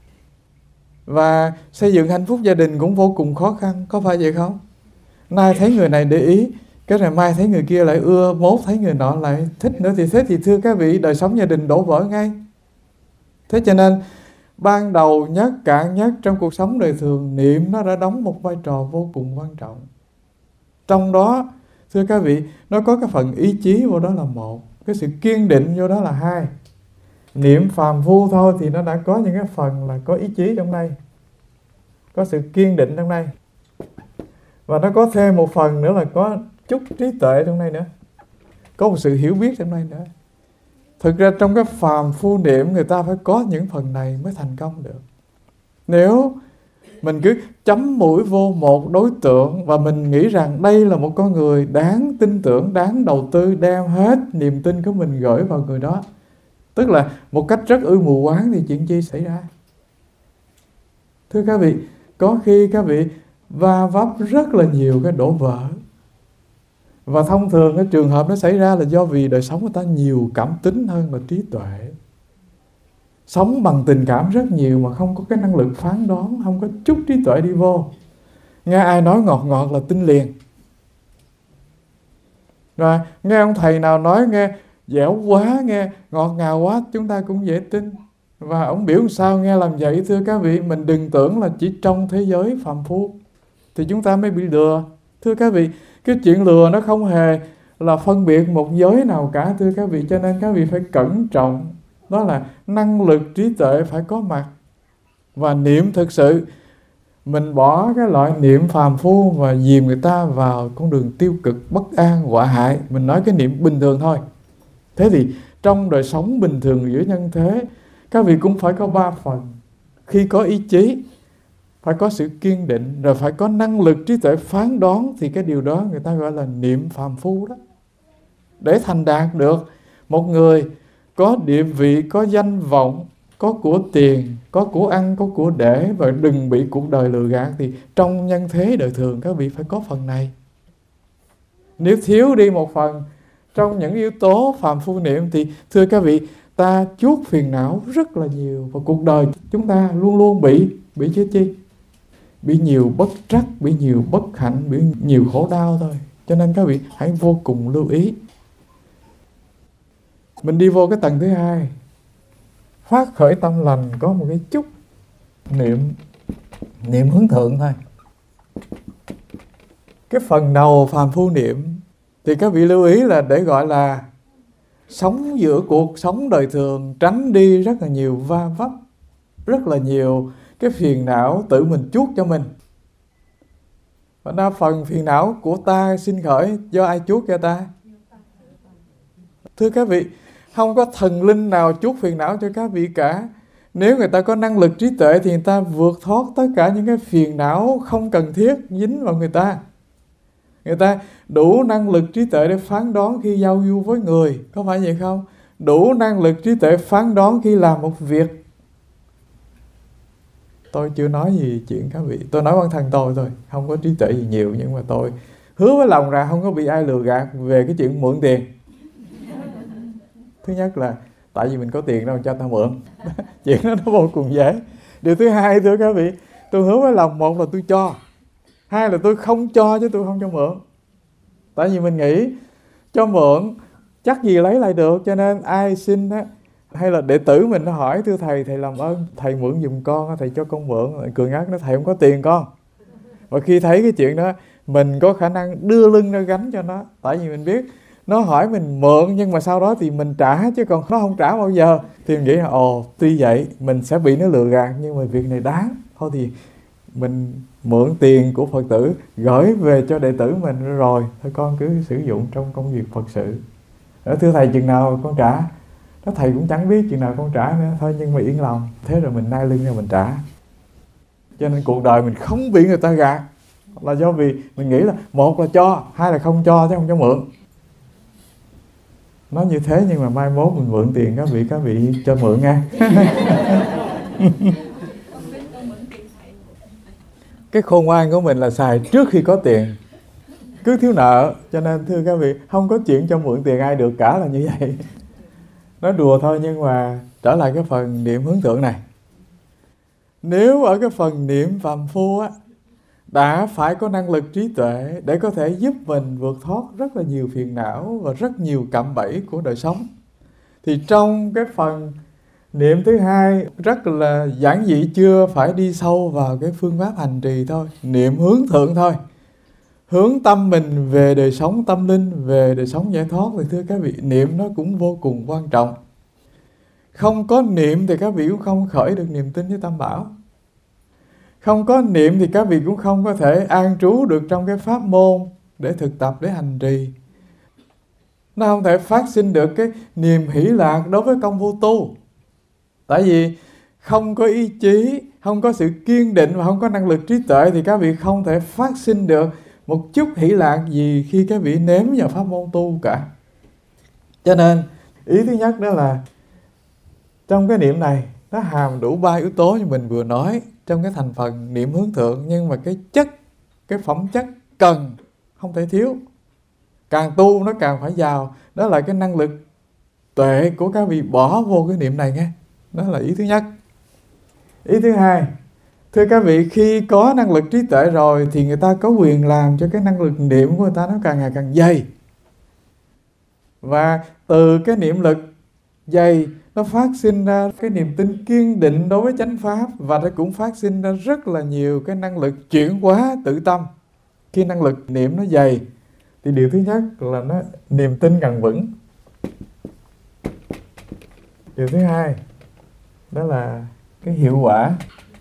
Và xây dựng hạnh phúc gia đình cũng vô cùng khó khăn. Có phải vậy không? Nay thấy người này để ý, cái này mai thấy người kia lại ưa, mốt thấy người nọ lại thích nữa. Thì thế thì thưa các vị, đời sống gia đình đổ vỡ ngay. Thế cho nên ban đầu nhất, cạn nhất trong cuộc sống đời thường, niệm nó đã đóng một vai trò vô cùng quan trọng. Trong đó, thưa các vị, nó có cái phần ý chí vô đó là một, cái sự kiên định vô đó là hai. Niệm phàm phu thôi thì nó đã có những cái phần là có ý chí trong đây, có sự kiên định trong đây. Và nó có thêm một phần nữa là có chút trí tuệ trong đây nữa, có một sự hiểu biết trong đây nữa. Thực ra trong cái phàm phu niệm người ta phải có những phần này mới thành công được. Nếu mình cứ chấm mũi vô một đối tượng và mình nghĩ rằng đây là một con người đáng tin tưởng, đáng đầu tư, đem hết niềm tin của mình gửi vào người đó, tức là một cách rất ư mù quáng, thì chuyện chi xảy ra? Thưa các vị, có khi các vị va vấp rất là nhiều cái đổ vỡ. Và thông thường cái trường hợp nó xảy ra là do vì đời sống người ta nhiều cảm tính hơn là trí tuệ. Sống bằng tình cảm rất nhiều mà không có cái năng lực phán đoán, không có chút trí tuệ đi vô. Nghe ai nói ngọt ngọt là tin liền. Rồi nghe ông thầy nào nói nghe dẻo quá, nghe ngọt ngào quá, chúng ta cũng dễ tin. Và ông biểu sao nghe làm vậy. Thưa các vị, mình đừng tưởng là chỉ trong thế giới phàm phu thì chúng ta mới bị lừa. Thưa các vị, cái chuyện lừa nó không hề là phân biệt một giới nào cả, thưa các vị. Cho nên các vị phải cẩn trọng. Đó là năng lực trí tuệ phải có mặt. Và niệm thực sự, mình bỏ cái loại niệm phàm phu và dìm người ta vào con đường tiêu cực, bất an, họa hại. Mình nói cái niệm bình thường thôi. Thế thì trong đời sống bình thường giữa nhân thế, các vị cũng phải có ba phần. Khi có ý chí, phải có sự kiên định, rồi phải có năng lực trí tuệ phán đoán, thì cái điều đó người ta gọi là niệm phàm phu đó. Để thành đạt được một người có địa vị, có danh vọng, có của tiền, có của ăn, có của để, và đừng bị cuộc đời lừa gạt, thì trong nhân thế đời thường các vị phải có phần này. Nếu thiếu đi một phần trong những yếu tố phàm phu niệm thì thưa các vị, ta chuốc phiền não rất là nhiều, và cuộc đời chúng ta luôn luôn bị bị chết chi? Bị nhiều bất trắc, bị nhiều bất hạnh, bị nhiều khổ đau thôi. Cho nên các vị hãy vô cùng lưu ý. Mình đi vô cái tầng thứ hai, phát khởi tâm lành, có một cái chút niệm niệm hướng thượng thôi. Cái phần đầu phàm phu niệm thì các vị lưu ý là để gọi là sống giữa cuộc sống đời thường, tránh đi rất là nhiều va vấp, rất là nhiều cái phiền não tự mình chuốc cho mình. Và đa phần phiền não của ta sinh khởi do ai chuốc cho ta? Thưa các vị, không có thần linh nào chuốc phiền não cho các vị cả. Nếu người ta có năng lực trí tuệ thì người ta vượt thoát tất cả những cái phiền não không cần thiết dính vào người ta. Người ta đủ năng lực trí tuệ để phán đoán khi giao du với người, có phải vậy không? Đủ năng lực trí tuệ phán đoán khi làm một việc. Tôi chưa nói gì chuyện các vị, tôi nói bản thân tôi thôi, không có trí tuệ gì nhiều, nhưng mà tôi hứa với lòng ra không có bị ai lừa gạt về cái chuyện mượn tiền. Thứ nhất là tại vì mình có tiền đâu cho ta mượn. Chuyện đó nó vô cùng dễ. Điều thứ hai, thưa các vị, tôi hứa với lòng, một là tôi cho, hai là tôi không cho chứ tôi không cho mượn. Tại vì mình nghĩ cho mượn chắc gì lấy lại được, cho nên ai xin á, hay là đệ tử mình nó hỏi, thưa thầy, thầy làm ơn thầy mượn giùm con, thầy cho con mượn. Cường ác nó, thầy không có tiền con. Và khi thấy cái chuyện đó, mình có khả năng đưa lưng ra gánh cho nó. Tại vì mình biết nó hỏi mình mượn, nhưng mà sau đó thì mình trả, chứ còn nó không trả bao giờ. Thì mình nghĩ là ồ, tuy vậy mình sẽ bị nó lừa gạt, nhưng mà việc này đáng. Thôi thì mình mượn tiền của Phật tử gửi về cho đệ tử mình rồi, thôi con cứ sử dụng trong công việc Phật sự. Đó, thưa thầy chừng nào con trả? Đó, thầy cũng chẳng biết chừng nào con trả nữa. Thôi nhưng mà yên lòng. Thế rồi mình nai lưng ra mình trả. Cho nên cuộc đời mình không bị người ta gạt là do vì mình nghĩ là một là cho, hai là không cho chứ không cho mượn. Nói như thế nhưng mà mai mốt mình mượn tiền các vị, các vị cho mượn nha. Cái khôn ngoan của mình là xài trước khi có tiền, cứ thiếu nợ. Cho nên thưa các vị, không có chuyện cho mượn tiền ai được cả, là như vậy. Nói đùa thôi, nhưng mà trở lại cái phần niệm hướng thượng này. Nếu ở cái phần niệm phàm phu á, đã phải có năng lực trí tuệ để có thể giúp mình vượt thoát rất là nhiều phiền não và rất nhiều cạm bẫy của đời sống, thì trong cái phần niệm thứ hai rất là giản dị, chưa phải đi sâu vào cái phương pháp hành trì thôi, niệm hướng thượng thôi, hướng tâm mình về đời sống tâm linh, về đời sống giải thoát, thì thưa các vị, niệm nó cũng vô cùng quan trọng. Không có niệm thì các vị cũng không khởi được niềm tin với Tam Bảo. Không có niệm thì các vị cũng không có thể an trú được trong cái pháp môn để thực tập, để hành trì. Nó không thể phát sinh được cái niềm hỷ lạc đối với công phu tu. Tại vì không có ý chí, không có sự kiên định và không có năng lực trí tuệ thì các vị không thể phát sinh được một chút hỷ lạc gì khi các vị nếm vào pháp môn tu cả. Cho nên ý thứ nhất đó là trong cái niệm này nó hàm đủ ba yếu tố như mình vừa nói trong cái thành phần niệm hướng thượng, nhưng mà cái chất, cái phẩm chất cần không thể thiếu. Càng tu nó càng phải giàu. Đó là cái năng lực tuệ của các vị bỏ vô cái niệm này nghe. Đó là ý thứ nhất. Ý thứ hai, thưa các vị, khi có năng lực trí tuệ rồi thì người ta có quyền làm cho cái năng lực niệm của người ta nó càng ngày càng dày. Và từ cái niệm lực dày nó phát sinh ra cái niềm tin kiên định đối với chánh pháp, và nó cũng phát sinh ra rất là nhiều cái năng lực chuyển hóa tự tâm. Khi năng lực niệm nó dày thì điều thứ nhất là nó niềm tin càng vững. Điều thứ hai đó là cái hiệu quả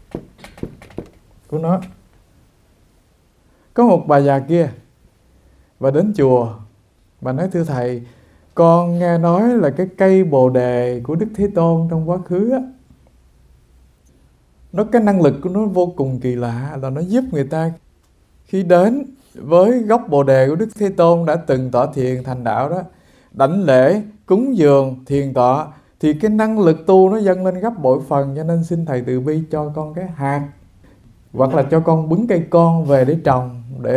của nó. Có một bà già kia, bà đến chùa, bà nói thưa thầy, con nghe nói là cái cây bồ đề của Đức Thế Tôn trong quá khứ á, nó cái năng lực của nó vô cùng kỳ lạ, là nó giúp người ta khi đến với gốc bồ đề của Đức Thế Tôn đã từng tọa thiền thành đạo đó, đảnh lễ, cúng dường, thiền tọa, thì cái năng lực tu nó dâng lên gấp bội phần. Cho nên xin thầy từ bi cho con cái hạt, hoặc là cho con bứng cây con về để trồng, để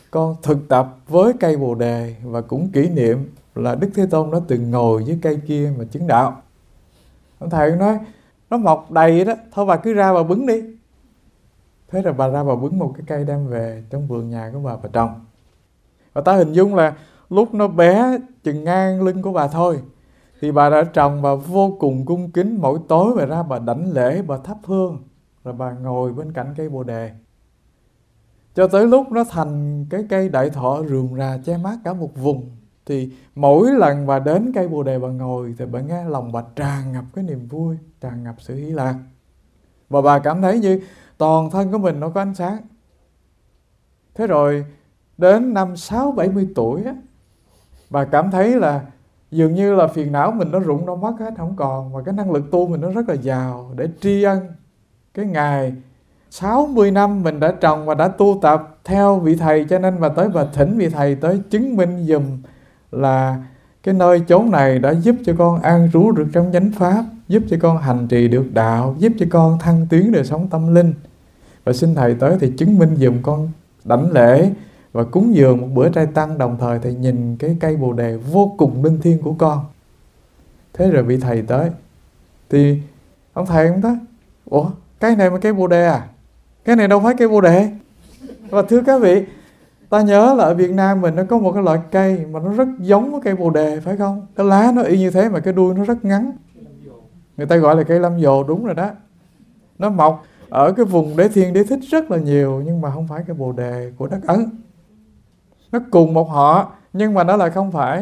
con thực tập với cây Bồ Đề và cũng kỷ niệm là Đức Thế Tôn đã từng ngồi dưới cây kia mà chứng đạo. Ông thầy nói nó mọc đầy đó, thôi bà cứ ra bà bứng đi. Thế rồi bà ra bà bứng một cái cây đem về trong vườn nhà của bà bà trồng. Và ta hình dung là lúc nó bé chừng ngang lưng của bà thôi thì bà đã trồng và vô cùng cung kính, mỗi tối bà ra bà đảnh lễ, bà thắp hương, rồi bà ngồi bên cạnh cây Bồ Đề. Cho tới lúc nó thành cái cây đại thọ rườm rà che mát cả một vùng, thì mỗi lần bà đến cây Bồ Đề bà ngồi thì bà nghe lòng bà tràn ngập cái niềm vui, tràn ngập sự hỷ lạc. Và bà cảm thấy như toàn thân của mình nó có ánh sáng. Thế rồi đến năm sáu bảy mươi tuổi á, bà cảm thấy là dường như là phiền não mình nó rụng đâu mất hết, không còn. Và cái năng lực tu mình nó rất là giàu để tri ân cái ngày sáu mươi năm mình đã trồng và đã tu tập theo vị thầy. Cho nên bà tới bà thỉnh vị thầy tới chứng minh dùm là cái nơi chốn này đã giúp cho con an trú được trong chánh pháp, giúp cho con hành trì được đạo, giúp cho con thăng tiến đời sống tâm linh. Và xin thầy tới thì chứng minh dùm, con đảnh lễ và cúng dường một bữa trai tăng, đồng thời thầy nhìn cái cây Bồ Đề vô cùng linh thiêng của con. Thế rồi vị thầy tới thì ông thầy ông nói: ủa, cái này mà cây Bồ Đề à? Cái này đâu phải cây Bồ Đề. Và thưa các vị, ta nhớ là ở Việt Nam mình nó có một cái loại cây mà nó rất giống với cây Bồ Đề, phải không? Cái lá nó y như thế mà cái đuôi nó rất ngắn. Người ta gọi là cây lâm dồ, đúng rồi đó. Nó mọc ở cái vùng Đế Thiên Đế Thích rất là nhiều, nhưng mà không phải cây Bồ Đề của đất Ấn. Nó cùng một họ nhưng mà nó lại không phải.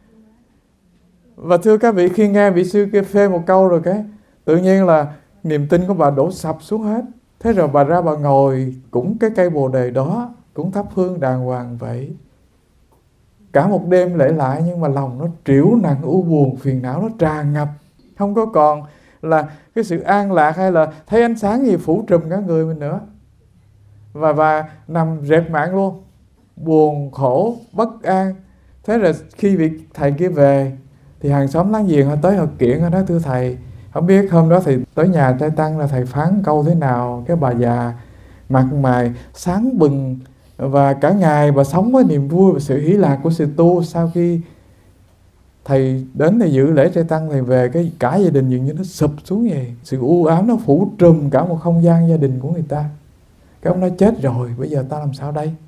Và thưa các vị, khi nghe vị sư kia phê một câu rồi cái tự nhiên là niềm tin của bà đổ sập xuống hết. Thế rồi bà ra bà ngồi cũng cái cây Bồ Đề đó, cũng thắp hương đàng hoàng vậy. Cả một đêm lễ lại nhưng mà lòng nó trĩu nặng u buồn, phiền não nó tràn ngập. Không có còn là cái sự an lạc hay là thấy ánh sáng gì phủ trùm cả người mình nữa. Và bà nằm rệp mạng luôn, buồn khổ, bất an. Thế rồi khi vị thầy kia về thì hàng xóm láng giềng họ tới họ kiện, họ nói: thưa thầy, không biết hôm đó thầy tới nhà trai tăng là thầy phán câu thế nào? Cái bà già mặt mày sáng bừng và cả ngày bà sống với niềm vui và sự hỷ lạc của sự tu. Sau khi thầy đến để giữ lễ trai tăng, thầy về cái cả gia đình dường như nó sụp xuống vậy. Sự u ám nó phủ trùm cả một không gian gia đình của người ta. Cái ông nói: chết rồi, bây giờ ta làm sao đây?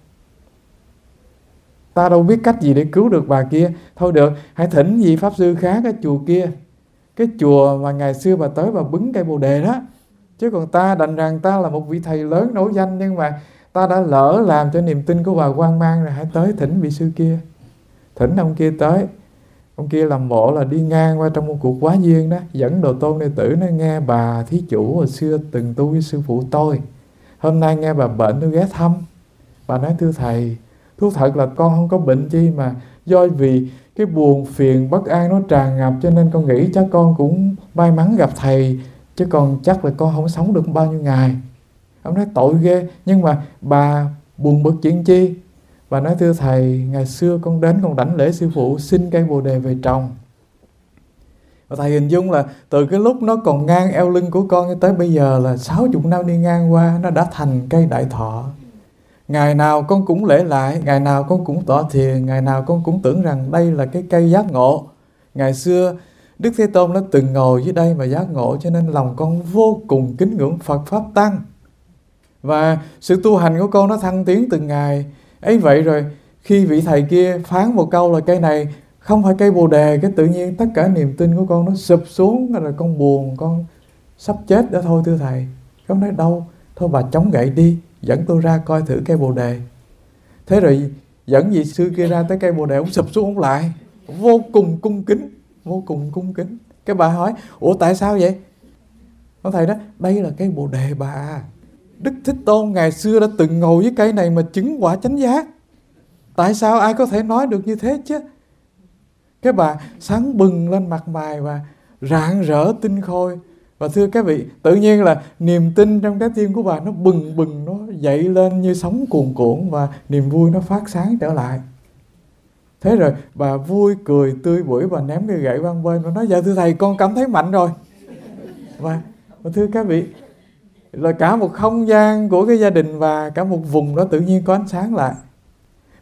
Ta đâu biết cách gì để cứu được bà kia. Thôi được, hãy thỉnh vị pháp sư khác ở chùa kia, cái chùa mà ngày xưa bà tới bà bứng cây Bồ Đề đó. Chứ còn ta đành rằng ta là một vị thầy lớn nổi danh, nhưng mà ta đã lỡ làm cho niềm tin của bà hoang mang rồi, hãy tới thỉnh vị sư kia. Thỉnh ông kia tới. Ông kia làm bộ là đi ngang qua trong một cuộc quá duyên đó, dẫn đồ tôn đệ tử nó: nghe bà thí chủ hồi xưa từng tu với sư phụ tôi, hôm nay nghe bà bệnh tôi ghé thăm. Bà nói: thưa thầy, thú thật là con không có bệnh chi, mà do vì cái buồn phiền bất an nó tràn ngập, cho nên con nghĩ chắc con cũng may mắn gặp thầy, chứ còn chắc là con không sống được bao nhiêu ngày. Ông nói: tội ghê, nhưng mà bà buồn bực chuyện chi? Bà nói: thưa thầy, ngày xưa con đến con đảnh lễ sư phụ xin cây Bồ Đề về trồng. Và thầy hình dung là từ cái lúc nó còn ngang eo lưng của con tới bây giờ là sáu mươi năm đi ngang qua, nó đã thành cây đại thọ. Ngày nào con cũng lễ lại, ngày nào con cũng tọa thiền, ngày nào con cũng tưởng rằng đây là cái cây giác ngộ. Ngày xưa Đức Thế Tôn đã từng ngồi dưới đây mà giác ngộ, cho nên lòng con vô cùng kính ngưỡng Phật Pháp Tăng. Và sự tu hành của con nó thăng tiến từng ngày. Ấy vậy rồi khi vị thầy kia phán một câu là cây này không phải cây Bồ Đề, cái tự nhiên tất cả niềm tin của con nó sụp xuống, rồi con buồn, con sắp chết đó thôi thưa thầy. Con nói: đâu, thôi bà chống gậy đi, dẫn tôi ra coi thử cây Bồ Đề. Thế rồi dẫn vị sư kia ra tới cây Bồ Đề, ông sụp xuống ông lại, vô cùng cung kính, vô cùng cung kính. Cái bà hỏi: ủa tại sao vậy? Ông thầy đó: đây là cây Bồ Đề bà. Đức Thích Tôn ngày xưa đã từng ngồi với cây này mà chứng quả chánh giác. Tại sao ai có thể nói được như thế chứ? Cái bà sáng bừng lên mặt mày và rạng rỡ tinh khôi. Và thưa các vị, tự nhiên là niềm tin trong trái tim của bà nó bừng bừng, nó dậy lên như sóng cuồn cuộn, và niềm vui nó phát sáng trở lại. Thế rồi bà vui cười tươi bưởi, bà ném cái gậy qua bên và nói: dạ thưa thầy, con cảm thấy mạnh rồi. Và, và thưa các vị, là cả một không gian của cái gia đình và cả một vùng đó tự nhiên có ánh sáng lại.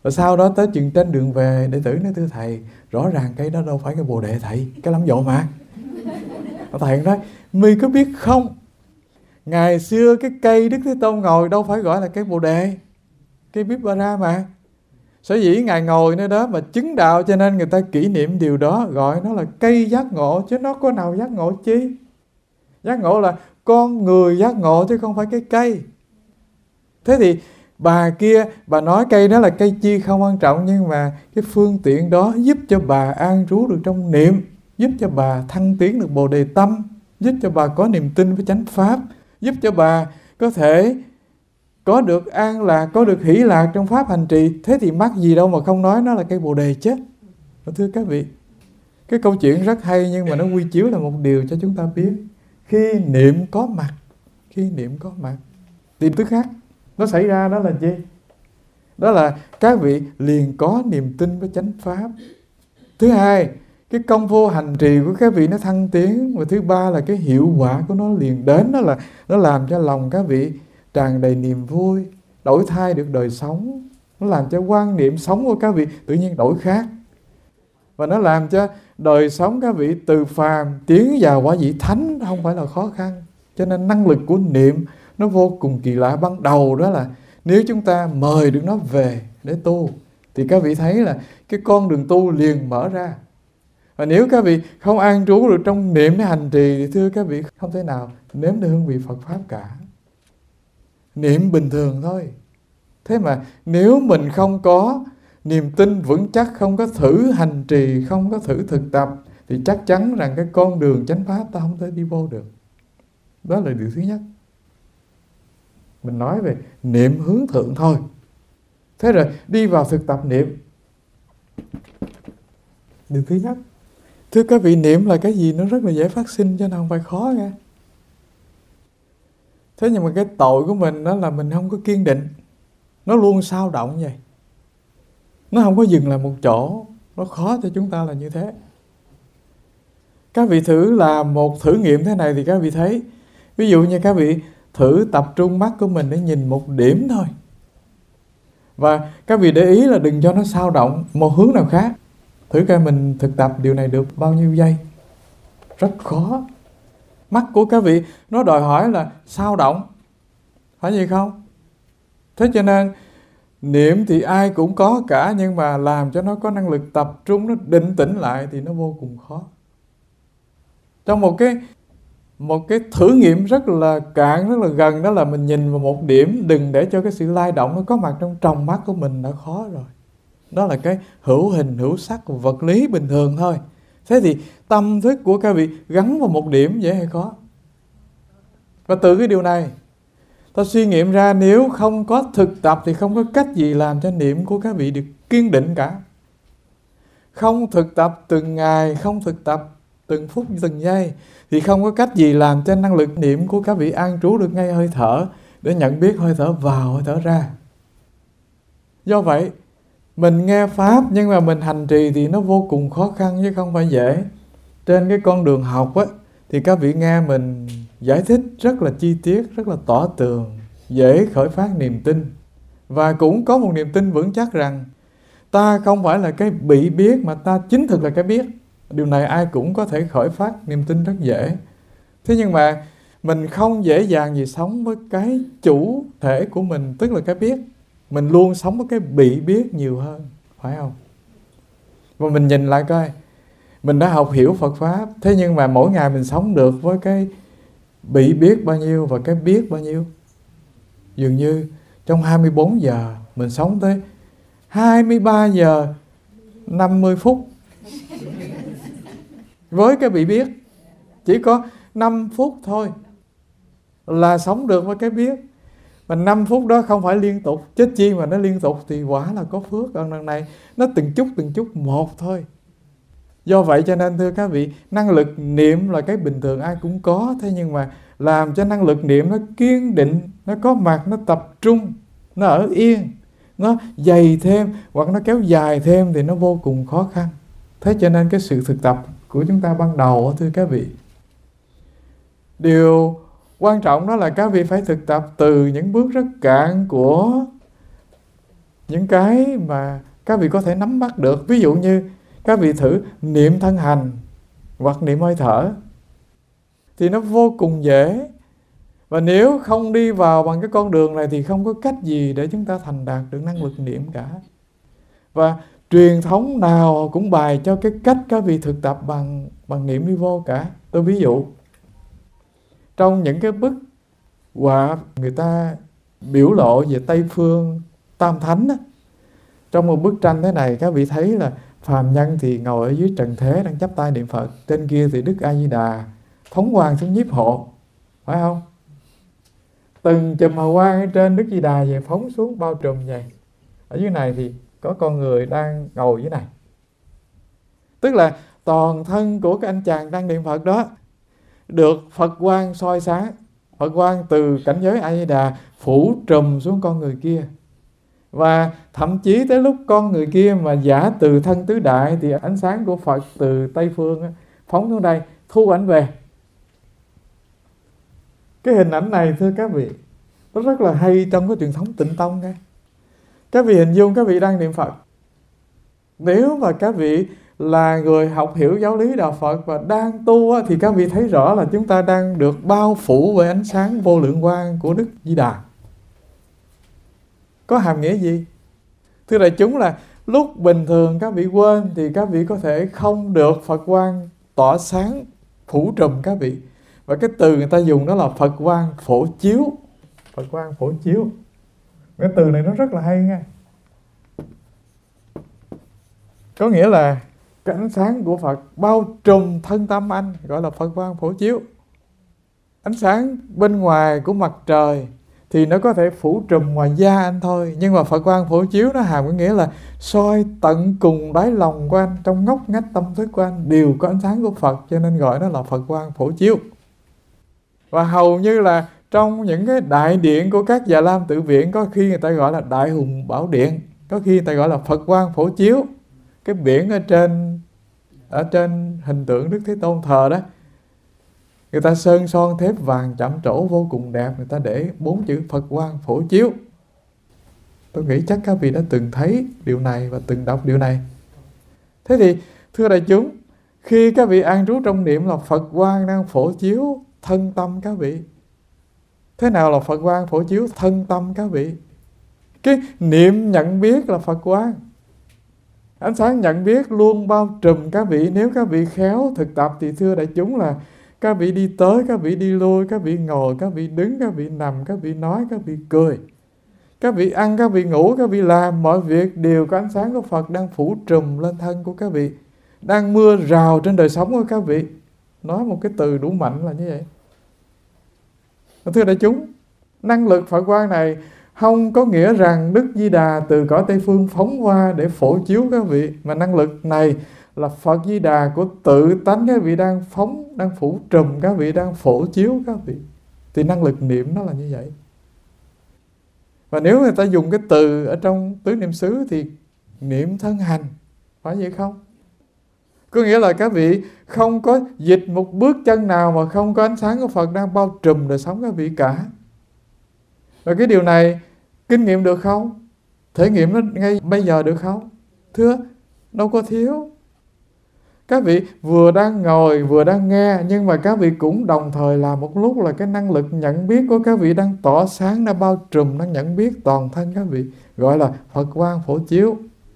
Và sau đó tới chừng trên đường về, đệ tử nói: thưa thầy, rõ ràng cây đó đâu phải cây bồ đề thầy, cái lắm dội mà. Thầy nói: mi có biết không, ngày xưa cái cây Đức Thế Tôn ngồi đâu phải gọi là cây bồ đề, cây Vipara mà. Sở dĩ Ngài ngồi nơi đó mà chứng đạo, cho nên người ta kỷ niệm điều đó, gọi nó là cây giác ngộ, chứ nó có nào giác ngộ chi. Giác ngộ là con người giác ngộ chứ không phải cái cây. Thế thì bà kia, bà nói cây đó là cây chi không quan trọng, nhưng mà cái phương tiện đó giúp cho bà an trú được trong niệm, giúp cho bà thăng tiến được bồ đề tâm, giúp cho bà có niềm tin với chánh pháp, giúp cho bà có thể có được an lạc, có được hỷ lạc trong pháp hành trì. Thế thì mắc gì đâu mà không nói nó là cây bồ đề chứ. Thưa các vị, cái câu chuyện rất hay, nhưng mà nó quy chiếu là một điều cho chúng ta biết. Khi niệm có mặt, khi niệm có mặt thì tức khắc nó xảy ra đó là gì? Đó là các vị liền có niềm tin với chánh pháp. Thứ hai, cái công phu hành trì của các vị nó thăng tiến. Và thứ ba là cái hiệu quả của nó liền đến, đó là nó làm cho lòng các vị tràn đầy niềm vui, đổi thay được đời sống. Nó làm cho quan niệm sống của các vị tự nhiên đổi khác. Và nó làm cho đời sống các vị từ phàm tiến vào quả vị thánh không phải là khó khăn. Cho nên năng lực của niệm nó vô cùng kỳ lạ. Ban đầu đó là nếu chúng ta mời được nó về để tu, thì các vị thấy là cái con đường tu liền mở ra. Và nếu các vị không an trú được trong niệm để hành trì, thì thưa các vị không thể nào nếm được hương vị Phật Pháp cả. Niệm bình thường thôi. Thế mà nếu mình không có niềm tin vững chắc, không có thử hành trì, không có thử thực tập, thì chắc chắn rằng cái con đường chánh pháp ta không thể đi vô được. Đó là điều thứ nhất. Mình nói về niệm hướng thượng thôi. Thế rồi đi vào thực tập niệm. Điều thứ nhất, thưa các vị, niệm là cái gì nó rất là dễ phát sinh, cho nên không phải khó nghe. Thế nhưng mà cái tội của mình đó là mình không có kiên định. Nó luôn xao động vậy. Nó không có dừng lại một chỗ. Nó khó cho chúng ta là như thế. Các vị thử làm một thử nghiệm thế này thì các vị thấy. Ví dụ như các vị thử tập trung mắt của mình để nhìn một điểm thôi. Và các vị để ý là đừng cho nó xao động một hướng nào khác. Thử coi mình thực tập điều này được bao nhiêu giây. Rất khó. Mắt của các vị nó đòi hỏi là xao động. Phải vậy không? Thế cho nên niệm thì ai cũng có cả, nhưng mà làm cho nó có năng lực tập trung, nó định tĩnh lại thì nó vô cùng khó. Trong một cái một cái thử nghiệm rất là cạn, rất là gần, đó là mình nhìn vào một điểm, đừng để cho cái sự lay động nó có mặt trong tròng mắt của mình đã khó rồi. Đó là cái hữu hình, hữu sắc, vật lý bình thường thôi. Thế thì tâm thức của các vị gắn vào một điểm dễ hay khó? Và từ cái điều này ta suy nghiệm ra, nếu không có thực tập thì không có cách gì làm cho niệm của các vị được kiên định cả. Không thực tập từng ngày, không thực tập từng phút, từng giây, thì không có cách gì làm cho năng lực niệm của các vị an trú được ngay hơi thở, để nhận biết hơi thở vào, hơi thở ra. Do vậy, mình nghe Pháp nhưng mà mình hành trì thì nó vô cùng khó khăn chứ không phải dễ. Trên cái con đường học á, thì các vị nghe mình giải thích rất là chi tiết, rất là tỏ tường, dễ khởi phát niềm tin. Và cũng có một niềm tin vững chắc rằng ta không phải là cái bị biết, mà ta chính thực là cái biết. Điều này ai cũng có thể khởi phát niềm tin rất dễ. Thế nhưng mà mình không dễ dàng gì sống với cái chủ thể của mình, tức là cái biết. Mình luôn sống với cái bị biết nhiều hơn, phải không? Và mình nhìn lại coi, mình đã học hiểu Phật Pháp, thế nhưng mà mỗi ngày mình sống được với cái bị biết bao nhiêu và cái biết bao nhiêu. Dường như trong hai mươi bốn giờ mình sống tới hai mươi ba giờ năm mươi phút với cái bị biết. Chỉ có năm phút thôi là sống được với cái biết. Mà năm phút đó không phải liên tục, chết chi mà nó liên tục thì quả là có phước. Còn lần này nó từng chút từng chút một thôi. Do vậy cho nên thưa các vị, năng lực niệm là cái bình thường ai cũng có. Thế nhưng mà làm cho năng lực niệm nó kiên định, nó có mặt, nó tập trung, nó ở yên, nó dày thêm hoặc nó kéo dài thêm thì nó vô cùng khó khăn. Thế cho nên cái sự thực tập của chúng ta ban đầu, thưa các vị, điều quan trọng đó là các vị phải thực tập từ những bước rất cạn của những cái mà các vị có thể nắm bắt được. Ví dụ như các vị thử niệm thân hành hoặc niệm hơi thở thì nó vô cùng dễ. Và nếu không đi vào bằng cái con đường này thì không có cách gì để chúng ta thành đạt được năng lực niệm cả. Và truyền thống nào cũng bày cho cái cách các vị thực tập bằng, bằng niệm đi vô cả. Tôi ví dụ, trong những cái bức họa người ta biểu lộ về Tây Phương Tam Thánh á, trong một bức tranh thế này các vị thấy là phàm nhân thì ngồi ở dưới trần thế đang chắp tay niệm Phật, trên kia thì Đức A Di Đà phóng quang xuống nhiếp hộ, phải không? Từng chùm hào quang ở trên Đức Di Đà về phóng xuống bao trùm vậy. Ở dưới này thì có con người đang ngồi dưới này. Tức là toàn thân của cái anh chàng đang niệm Phật đó được Phật quang soi sáng. Phật quang từ cảnh giới A Di Đà phủ trùm xuống con người kia. Và thậm chí tới lúc con người kia mà giả từ thân tứ đại thì ánh sáng của Phật từ Tây Phương phóng xuống đây, thu ảnh về. Cái hình ảnh này thưa các vị, nó rất là hay trong cái truyền thống Tịnh Tông nghe. Các vị hình dung các vị đang niệm Phật. Nếu mà các vị là người học hiểu giáo lý Đạo Phật và đang tu thì các vị thấy rõ là chúng ta đang được bao phủ bởi ánh sáng vô lượng quang của Đức Di Đà. Có hàm nghĩa gì? Thưa đại chúng là lúc bình thường các vị quên thì các vị có thể không được Phật quang tỏa sáng phủ trùm các vị. Và cái từ người ta dùng đó là Phật quang phổ chiếu. Phật quang phổ chiếu. Cái từ này nó rất là hay nha. Có nghĩa là cái ánh sáng của Phật bao trùm thân tâm anh, gọi là Phật quang phổ chiếu. Ánh sáng bên ngoài của mặt trời thì nó có thể phủ trùm ngoài da anh thôi, nhưng mà Phật quang phổ chiếu nó hàm có nghĩa là soi tận cùng đáy lòng của anh, trong ngóc ngách tâm thức của anh đều có ánh sáng của Phật, cho nên gọi nó là Phật quang phổ chiếu. Và hầu như là trong những cái đại điện của các Già Lam tự viện, có khi người ta gọi là Đại Hùng Bảo Điện, có khi người ta gọi là Phật quang phổ chiếu. Cái biển ở trên ở trên hình tượng Đức Thế Tôn thờ đó, người ta sơn son thép vàng chạm trổ vô cùng đẹp, người ta để bốn chữ Phật quang phổ chiếu. Tôi nghĩ chắc các vị đã từng thấy điều này và từng đọc điều này. Thế thì thưa đại chúng, khi các vị an trú trong niệm là Phật quang đang phổ chiếu thân tâm các vị. Thế nào là Phật quang phổ chiếu thân tâm các vị? Cái niệm nhận biết là Phật quang. Ánh sáng nhận biết luôn bao trùm các vị. Nếu các vị khéo thực tập thì thưa đại chúng là các vị đi tới, các vị đi lui, các vị ngồi, các vị đứng, các vị nằm, các vị nói, các vị cười. Các vị ăn, các vị ngủ, các vị làm mọi việc đều có ánh sáng của Phật đang phủ trùm lên thân của các vị, đang mưa rào trên đời sống của các vị. Nói một cái từ đủ mạnh là như vậy. Thưa đại chúng, năng lực Phật quang này không có nghĩa rằng Đức Di Đà từ cõi Tây Phương phóng qua để phổ chiếu các vị, mà năng lực này là Phật Di Đà của tự tánh các vị đang phóng, đang phủ trùm các vị, đang phổ chiếu các vị. Thì năng lực niệm nó là như vậy. Và nếu người ta dùng cái từ ở trong tứ niệm xứ thì niệm thân hành, phải vậy không? Có nghĩa là các vị không có dịch một bước chân nào mà không có ánh sáng của Phật đang bao trùm đời sống các vị cả. Và cái điều này kinh nghiệm được không? Thể nghiệm nó ngay bây giờ được không? Thưa, đâu có thiếu. Các vị vừa đang ngồi vừa đang nghe, nhưng mà các vị cũng đồng thời làm một lúc là cái năng lực nhận biết của các vị đang tỏ sáng, đang bao trùm, đang nhận biết toàn thân các vị, gọi là Phật quang phổ chiếu.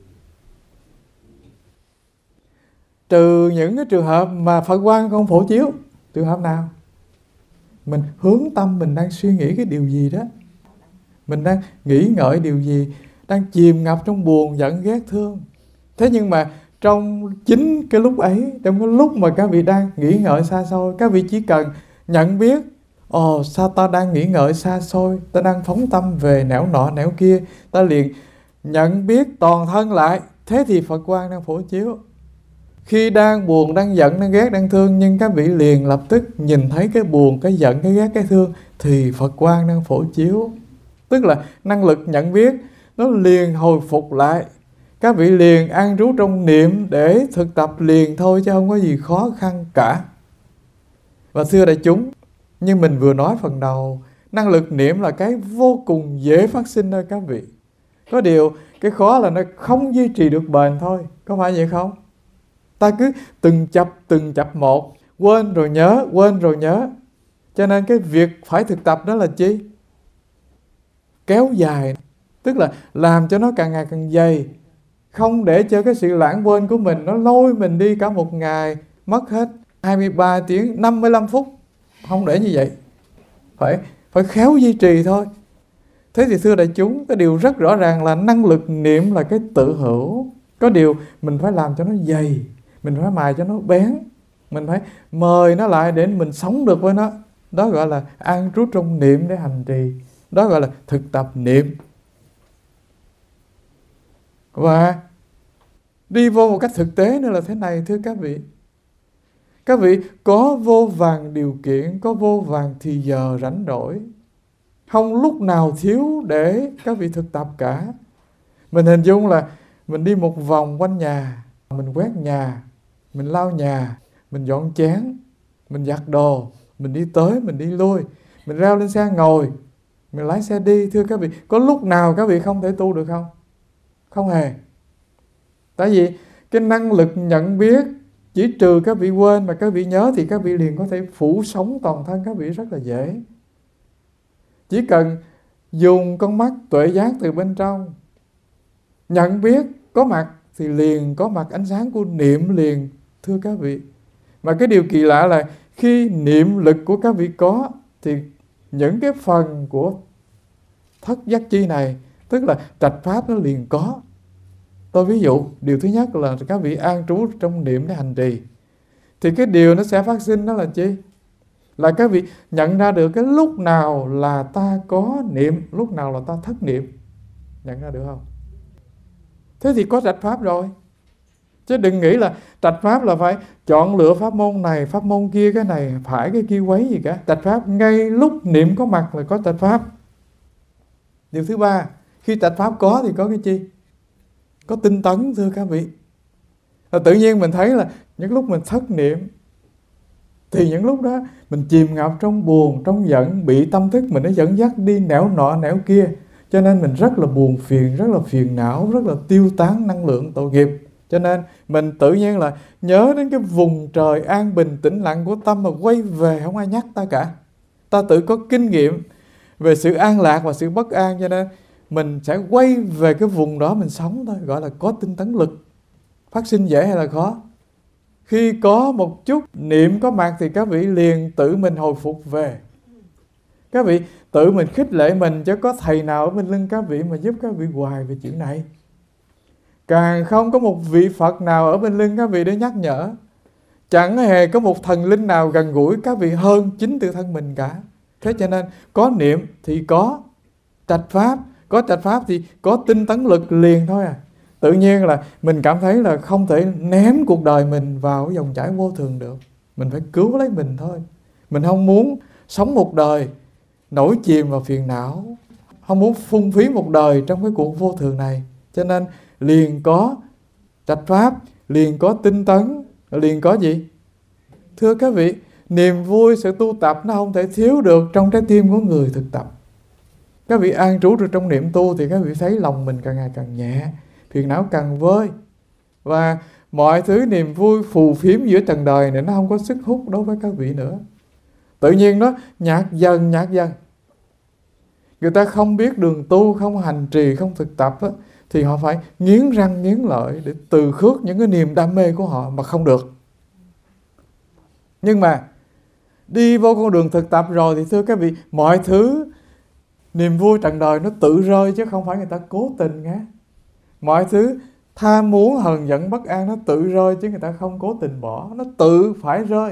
Trừ những cái trường hợp mà Phật quang không phổ chiếu. Trường hợp nào? Mình hướng tâm mình đang suy nghĩ cái điều gì đó, mình đang nghĩ ngợi điều gì, đang chìm ngập trong buồn, giận, ghét, thương. Thế nhưng mà trong chính cái lúc ấy, trong cái lúc mà các vị đang nghĩ ngợi xa xôi, các vị chỉ cần nhận biết, ồ sao ta đang nghĩ ngợi xa xôi, ta đang phóng tâm về nẻo nọ nẻo kia, ta liền nhận biết toàn thân lại. Thế thì Phật quang đang phổ chiếu. Khi đang buồn, đang giận, đang ghét, đang thương, nhưng các vị liền lập tức nhìn thấy cái buồn, cái giận, cái ghét, cái thương, thì Phật quang đang phổ chiếu. Tức là năng lực nhận biết nó liền hồi phục lại. Các vị liền an trú trong niệm để thực tập liền thôi, chứ không có gì khó khăn cả. Và thưa đại chúng, như mình vừa nói phần đầu, năng lực niệm là cái vô cùng dễ phát sinh ở các vị. Có điều cái khó là nó không duy trì được bền thôi. Có phải vậy không? Ta cứ từng chập từng chập một, quên rồi nhớ, quên rồi nhớ. Cho nên cái việc phải thực tập đó là chi? Kéo dài. Tức là làm cho nó càng ngày càng dày. Không để cho cái sự lãng quên của mình nó lôi mình đi cả một ngày, mất hết hai mươi ba tiếng năm mươi lăm phút. Không để như vậy. Phải, phải khéo duy trì thôi. Thế thì thưa đại chúng, cái điều rất rõ ràng là năng lực niệm là cái tự hữu. Có điều mình phải làm cho nó dày, mình phải mài cho nó bén, mình phải mời nó lại để mình sống được với nó. Đó gọi là an trú trong niệm để hành trì. Đó gọi là thực tập niệm. Và đi vô một cách thực tế nữa là thế này, thưa các vị. Các vị có vô vàn điều kiện, có vô vàn thì giờ rảnh rỗi, không lúc nào thiếu để các vị thực tập cả. Mình hình dung là mình đi một vòng quanh nhà, mình quét nhà, mình lau nhà, mình dọn chén, mình giặt đồ, mình đi tới, mình đi lui, mình leo lên xe ngồi, mình lái xe đi. Thưa các vị, có lúc nào các vị không thể tu được không? Không hề. Tại vì cái năng lực nhận biết, chỉ trừ các vị quên mà các vị nhớ thì các vị liền có thể phủ sống toàn thân các vị rất là dễ. Chỉ cần dùng con mắt tuệ giác từ bên trong, nhận biết có mặt thì liền có mặt ánh sáng của niệm liền, thưa các vị. Mà cái điều kỳ lạ là khi niệm lực của các vị có thì những cái phần của thất giác chi này, tức là trạch pháp, nó liền có. Tôi ví dụ, điều thứ nhất là các vị an trú trong niệm để hành trì. Thì cái điều nó sẽ phát sinh đó là chi? Là các vị nhận ra được cái lúc nào là ta có niệm, lúc nào là ta thất niệm. Nhận ra được không? Thế thì có trạch pháp rồi. Chứ đừng nghĩ là trạch pháp là phải chọn lựa pháp môn này, pháp môn kia, cái này phải cái kia quấy gì cả. Trạch pháp ngay lúc niệm có mặt là có trạch pháp. Điều thứ ba, khi trạch pháp có thì có cái chi? Có tinh tấn, thưa các vị. Và tự nhiên mình thấy là những lúc mình thất niệm thì những lúc đó mình chìm ngập trong buồn, trong giận, bị tâm thức mình nó dẫn dắt đi nẻo nọ nẻo kia. Cho nên mình rất là buồn phiền, rất là phiền não, rất là tiêu tán năng lượng tội nghiệp. Cho nên mình tự nhiên là nhớ đến cái vùng trời an bình tĩnh lặng của tâm mà quay về, không ai nhắc ta cả. Ta tự có kinh nghiệm về sự an lạc và sự bất an, cho nên mình sẽ quay về cái vùng đó mình sống thôi, gọi là có tinh tấn lực. Phát sinh dễ hay là khó? Khi có một chút niệm có mặt thì các vị liền tự mình hồi phục về. Các vị tự mình khích lệ mình, chứ có thầy nào ở bên lưng các vị mà giúp các vị hoài về chuyện này. Càng không có một vị Phật nào ở bên lưng các vị để nhắc nhở. Chẳng hề có một thần linh nào gần gũi các vị hơn chính tự thân mình cả. Thế cho nên có niệm thì có trạch pháp, có trạch pháp thì có tinh tấn lực liền thôi à. Tự nhiên là mình cảm thấy là không thể ném cuộc đời mình vào dòng chảy vô thường được. Mình phải cứu lấy mình thôi. Mình không muốn sống một đời nổi chìm vào phiền não, không muốn phung phí một đời trong cái cuộc vô thường này. Cho nên liền có trạch pháp, liền có tinh tấn, liền có gì? Thưa các vị, niềm vui sự tu tập nó không thể thiếu được trong trái tim của người thực tập. Các vị an trú được trong niệm tu thì các vị thấy lòng mình càng ngày càng nhẹ, phiền não càng vơi. Và mọi thứ niềm vui phù phiếm giữa trần đời này nó không có sức hút đối với các vị nữa. Tự nhiên nó nhạt dần, nhạt dần. Người ta không biết đường tu, không hành trì, không thực tập á, thì họ phải nghiến răng nghiến lợi để từ khước những cái niềm đam mê của họ mà không được. Nhưng mà đi vô con đường thực tập rồi thì thưa các vị, mọi thứ niềm vui trần đời nó tự rơi chứ không phải người ta cố tình nghe. Mọi thứ tham muốn, hờn giận, bất an nó tự rơi chứ người ta không cố tình bỏ, nó tự phải rơi.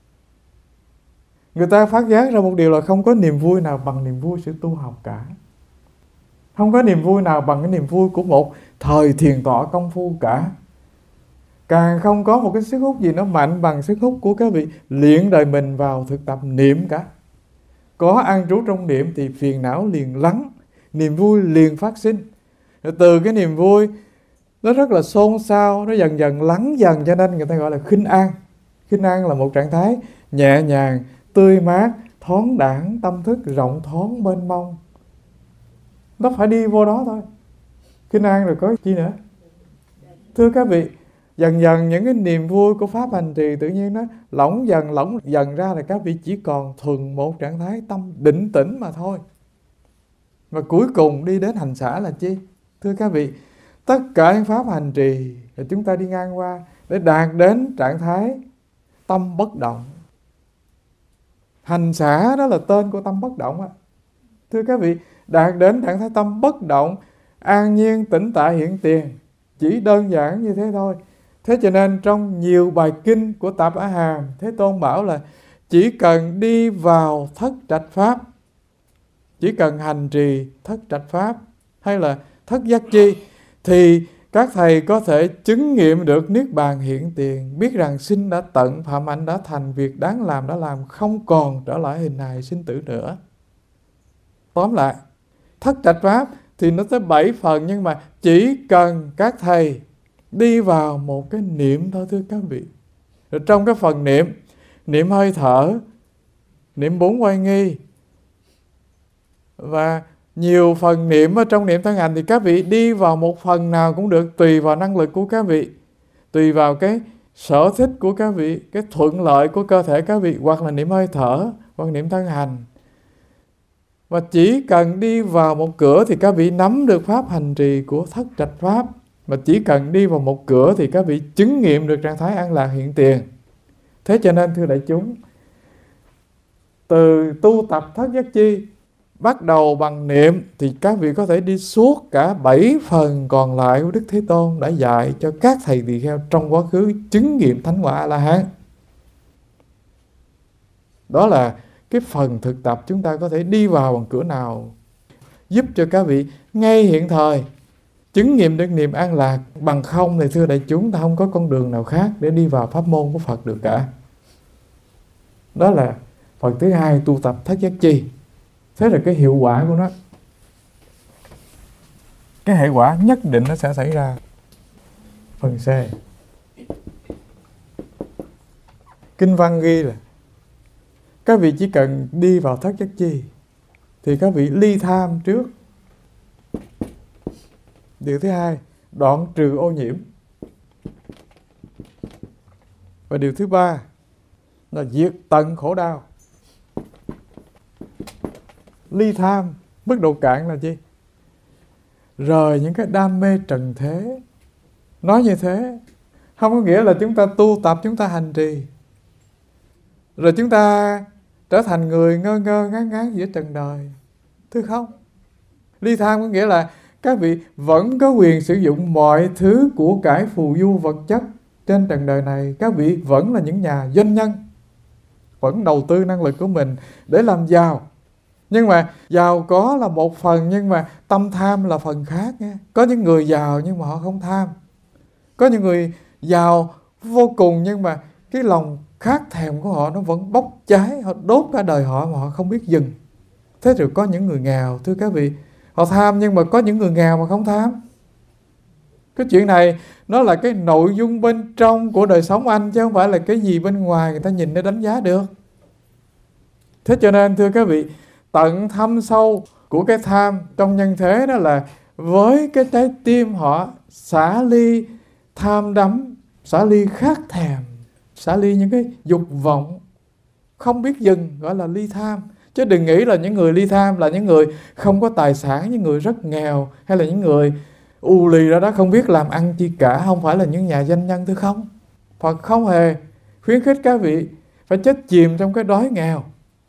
Người ta phát giác ra một điều là không có niềm vui nào bằng niềm vui sự tu học cả. Không có niềm vui nào bằng cái niềm vui của một thời thiền tọa công phu cả. Càng không có một cái sức hút gì nó mạnh bằng sức hút của các vị luyện đời mình vào thực tập niệm cả. Có an trú trong niệm thì phiền não liền lắng, niềm vui liền phát sinh. Rồi từ cái niềm vui nó rất là xôn xao, nó dần dần lắng dần, cho nên người ta gọi là khinh an. Khinh an là một trạng thái nhẹ nhàng, tươi mát, thoáng đãng, tâm thức rộng thoáng mênh mông. Nó phải đi vô đó thôi. Kinh an rồi có chi nữa? Thưa các vị, dần dần những cái niềm vui của pháp hành trì tự nhiên nó lỏng dần lỏng dần ra là các vị chỉ còn thuần một trạng thái tâm định tĩnh mà thôi. Và cuối cùng đi đến hành xả là chi? Thưa các vị, tất cả những pháp hành trì là chúng ta đi ngang qua để đạt đến trạng thái tâm bất động. Hành xả đó là tên của tâm bất động á. Thưa các vị, đạt đến trạng thái tâm bất động, an nhiên tĩnh tại hiện tiền, chỉ đơn giản như thế thôi. Thế cho nên trong nhiều bài kinh của Tạp Á Hàm, Thế Tôn bảo là chỉ cần đi vào thất trạch pháp, chỉ cần hành trì thất trạch pháp hay là thất giác chi, thì các thầy có thể chứng nghiệm được Niết Bàn hiện tiền, biết rằng sinh đã tận, phạm hạnh đã thành, việc đáng làm đã làm, không còn trở lại hình hài sinh tử nữa. Tóm lại, thất trạch pháp thì nó tới bảy phần, nhưng mà chỉ cần các thầy đi vào một cái niệm thôi thưa các vị. Rồi trong cái phần niệm, niệm hơi thở, niệm bốn oai nghi và nhiều phần niệm ở trong niệm thân hành, thì các vị đi vào một phần nào cũng được, tùy vào năng lực của các vị, tùy vào cái sở thích của các vị, cái thuận lợi của cơ thể các vị, hoặc là niệm hơi thở, hoặc niệm thân hành. Và chỉ cần đi vào một cửa thì các vị nắm được pháp hành trì của thất trạch pháp. Mà chỉ cần đi vào một cửa thì các vị chứng nghiệm được trạng thái an lạc hiện tiền. Thế cho nên thưa đại chúng, từ tu tập thất giác chi bắt đầu bằng niệm thì các vị có thể đi suốt cả bảy phần còn lại của Đức Thế Tôn đã dạy cho các thầy tỳ kheo trong quá khứ chứng nghiệm thánh quả A-la-hán. Đó là cái phần thực tập chúng ta có thể đi vào bằng cửa nào giúp cho các vị ngay hiện thời chứng nghiệm được niềm an lạc. Bằng không thì thưa đại chúng, ta không có con đường nào khác để đi vào pháp môn của Phật được cả. Đó là phần thứ hai, tu tập thất giác chi. Thế là cái hiệu quả của nó, cái hệ quả nhất định nó sẽ xảy ra. Phần C, kinh văn ghi là các vị chỉ cần đi vào thất giác chi thì các vị ly tham trước. Điều thứ hai, đoạn trừ ô nhiễm. Và điều thứ ba là diệt tận khổ đau. Ly tham mức độ cạn là gì? Rời những cái đam mê trần thế. Nói như thế không có nghĩa là chúng ta tu tập, chúng ta hành trì rồi chúng ta trở thành người ngơ ngơ ngán ngán giữa trần đời. Thưa không, ly tham có nghĩa là các vị vẫn có quyền sử dụng mọi thứ của cải phù du vật chất trên trần đời này. Các vị vẫn là những nhà doanh nhân, vẫn đầu tư năng lực của mình để làm giàu. Nhưng mà giàu có là một phần, nhưng mà tâm tham là phần khác nha. Có những người giàu nhưng mà họ không tham. Có những người giàu vô cùng nhưng mà cái lòng khát thèm của họ nó vẫn bốc cháy, họ đốt cả đời họ mà họ không biết dừng. Thế rồi có những người nghèo, thưa các vị, họ tham nhưng mà có những người nghèo mà không tham. Cái chuyện này nó là cái nội dung bên trong của đời sống anh, chứ không phải là cái gì bên ngoài người ta nhìn để đánh giá được. Thế cho nên thưa các vị, tận thâm sâu của cái tham trong nhân thế đó là với cái trái tim họ xả ly tham đắm, xả ly khát thèm, xả ly những cái dục vọng không biết dừng, gọi là ly tham. Chứ đừng nghĩ là những người ly tham là những người không có tài sản, những người rất nghèo, hay là những người u lì ra đó không biết làm ăn chi cả, không phải là những nhà doanh nhân, thưa không. Phật không hề khuyến khích các vị phải chết chìm trong cái đói nghèo.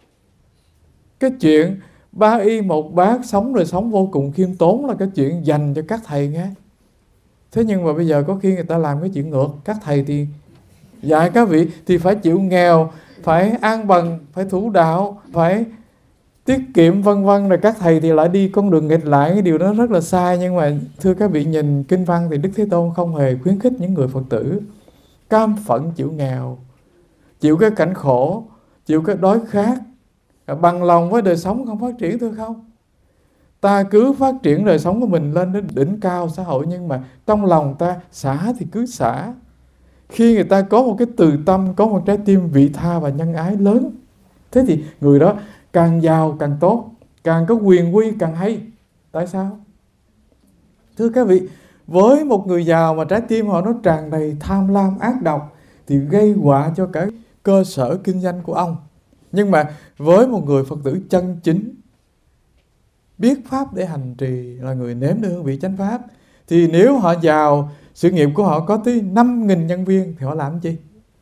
Cái chuyện ba y một bát sống rồi sống vô cùng khiêm tốn là cái chuyện dành cho các thầy nghe. Thế nhưng mà bây giờ có khi người ta làm cái chuyện ngược. Các thầy thì dạy các vị thì phải chịu nghèo, phải an bần, phải thủ đạo, phải tiết kiệm vân vân, rồi các thầy thì lại đi con đường nghịch lại. Cái điều đó rất là sai. Nhưng mà thưa các vị, nhìn kinh văn thì Đức Thế Tôn không hề khuyến khích những người Phật tử cam phận chịu nghèo, chịu cái cảnh khổ, chịu cái đói khát, bằng lòng với đời sống không phát triển, thưa không. Ta cứ phát triển đời sống của mình lên đến đỉnh cao xã hội, nhưng mà trong lòng ta xả thì cứ xả. Khi người ta có một cái từ tâm, có một trái tim vị tha và nhân ái lớn, thế thì người đó càng giàu càng tốt, càng có quyền quy càng hay. Tại sao? Thưa các vị, với một người giàu mà trái tim họ nó tràn đầy tham lam ác độc thì gây họa cho cả cơ sở kinh doanh của ông. Nhưng mà với một người Phật tử chân chính, biết pháp để hành trì, là người nếm được hương vị chánh pháp, thì nếu họ giàu, sự nghiệp của họ có tới năm nghìn nhân viên thì họ làm gì?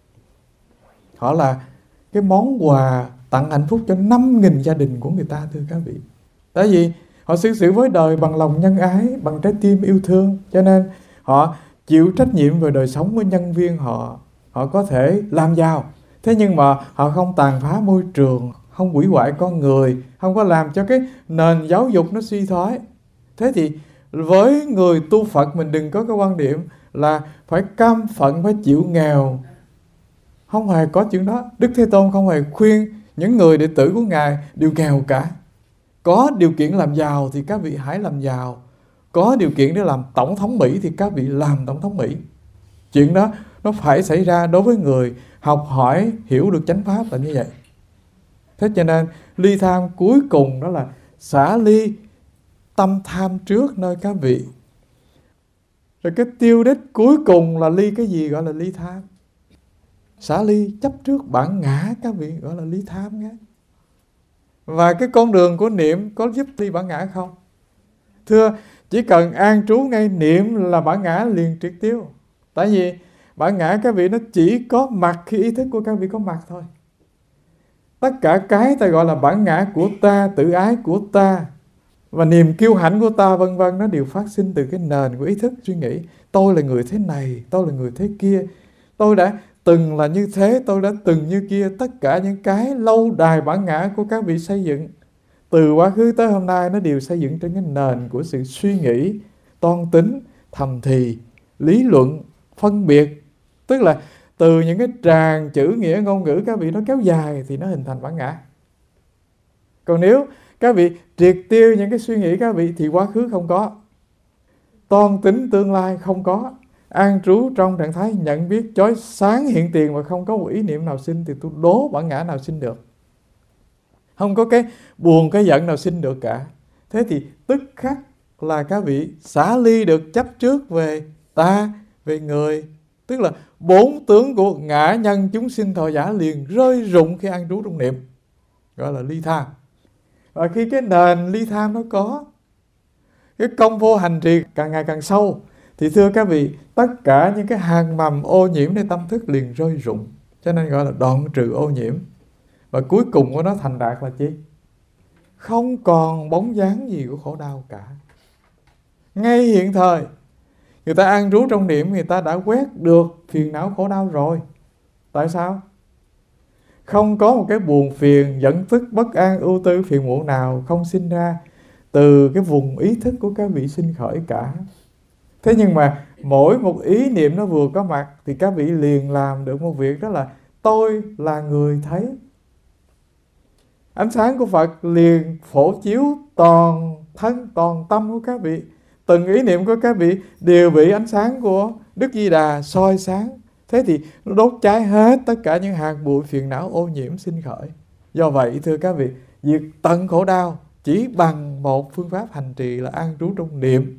Họ là cái món quà tặng hạnh phúc cho năm nghìn gia đình của người ta, thưa các vị. Tại vì họ xử xử với đời bằng lòng nhân ái, bằng trái tim yêu thương, cho nên họ chịu trách nhiệm về đời sống của nhân viên họ. Họ có thể làm giàu, thế nhưng mà họ không tàn phá môi trường, không hủy hoại con người, không có làm cho cái nền giáo dục nó suy thoái. Thế thì với người tu Phật, mình đừng có cái quan điểm là phải cam phận, phải chịu nghèo. Không hề có chuyện đó. Đức Thế Tôn không hề khuyên những người đệ tử của Ngài đều nghèo cả. Có điều kiện làm giàu thì các vị hãy làm giàu. Có điều kiện để làm tổng thống Mỹ thì các vị làm tổng thống Mỹ. Chuyện đó nó phải xảy ra đối với người học hỏi, hiểu được chánh pháp là như vậy. Thế cho nên ly tham cuối cùng đó là xả ly tâm tham trước nơi các vị. Rồi cái tiêu đích cuối cùng là ly cái gì gọi là ly tham? Xả ly chấp trước bản ngã các vị gọi là ly tham nghe. Và cái con đường của niệm có giúp ly bản ngã không? Thưa, chỉ cần an trú ngay niệm là bản ngã liền triệt tiêu. Tại vì bản ngã các vị nó chỉ có mặt khi ý thức của các vị có mặt thôi. Tất cả cái ta gọi là bản ngã của ta, tự ái của ta và niềm kiêu hãnh của ta vân vân, nó đều phát sinh từ cái nền của ý thức suy nghĩ. Tôi là người thế này, tôi là người thế kia, tôi đã từng là như thế, tôi đã từng như kia. Tất cả những cái lâu đài bản ngã của các vị xây dựng từ quá khứ tới hôm nay, nó đều xây dựng trên cái nền của sự suy nghĩ, toan tính, thầm thì, lý luận, phân biệt. Tức là từ những cái tràng chữ nghĩa ngôn ngữ các vị nó kéo dài thì nó hình thành bản ngã. Còn nếu các vị triệt tiêu những cái suy nghĩ các vị thì quá khứ không có, toan tính tương lai không có, an trú trong trạng thái nhận biết chói sáng hiện tiền và không có một ý niệm nào sinh, thì tôi đố bản ngã nào sinh được. Không có cái buồn cái giận nào sinh được cả. Thế thì tức khắc là các vị xả ly được chấp trước về ta, về người. Tức là bốn tướng của ngã nhân chúng sinh thọ giả liền rơi rụng khi an trú trong niệm, gọi là ly tham. Và khi cái nền ly tham nó có, cái công phu hành trì càng ngày càng sâu, thì thưa các vị, tất cả những cái hạt mầm ô nhiễmในtâm thức liền rơi rụng. Cho nên gọi là đoạn trừ ô nhiễm. Và cuối cùng của nó thành đạt là chi? Không còn bóng dáng gì của khổ đau cả. Ngay hiện thời, người ta an trú trong niệm, người ta đã quét được phiền não khổ đau rồi. Tại sao? Không có một cái buồn phiền, giận tức, bất an, ưu tư, phiền muộn nào không sinh ra từ cái vùng ý thức của các vị sinh khởi cả. Thế nhưng mà mỗi một ý niệm nó vừa có mặt thì các vị liền làm được một việc, đó là tôi là người thấy. Ánh sáng của Phật liền phổ chiếu toàn thân, toàn tâm của các vị. Từng ý niệm của các vị đều bị ánh sáng của Đức Di Đà soi sáng. Thế thì nó đốt cháy hết tất cả những hạt bụi phiền não ô nhiễm sinh khởi. Do vậy thưa các vị, diệt tận khổ đau chỉ bằng một phương pháp hành trì là an trú trong niệm.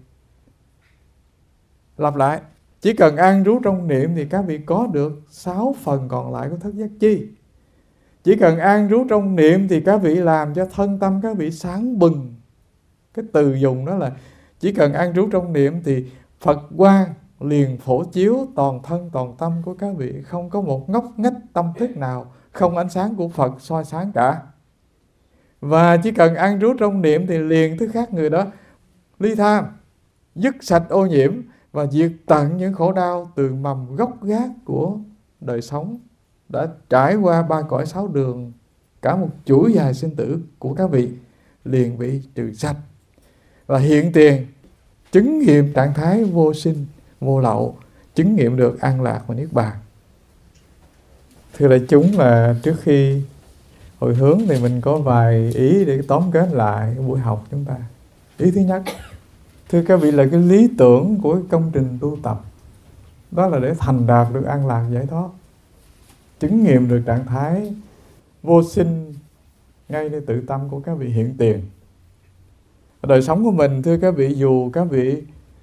Lặp lại, chỉ cần an trú trong niệm thì các vị có được sáu phần còn lại của thất giác chi. Chỉ cần an trú trong niệm thì các vị làm cho thân tâm các vị sáng bừng. Cái từ dùng đó là chỉ cần an trú trong niệm thì Phật quang liền phổ chiếu toàn thân toàn tâm của các vị. Không có một ngóc ngách tâm thức nào không ánh sáng của Phật soi sáng cả. Và chỉ cần an trú trong niệm thì liền tức khắc người đó ly tham, dứt sạch ô nhiễm và diệt tận những khổ đau từ mầm gốc gác của đời sống đã trải qua ba cõi sáu đường, cả một chuỗi dài sinh tử của các vị liền bị trừ sạch. Và hiện tiền chứng nghiệm trạng thái vô sinh, vô lậu, chứng nghiệm được an lạc và niết bàn. Thưa đại chúng, là trước khi hồi hướng thì mình có vài ý để tóm kết lại cái buổi học chúng ta. Ý thứ nhất, thưa các vị, là cái lý tưởng của cái công trình tu tập đó là để thành đạt được an lạc giải thoát, chứng nghiệm được trạng thái vô sinh ngay nơi tự tâm của các vị hiện tiền. Đời sống của mình, thưa các vị, dù các vị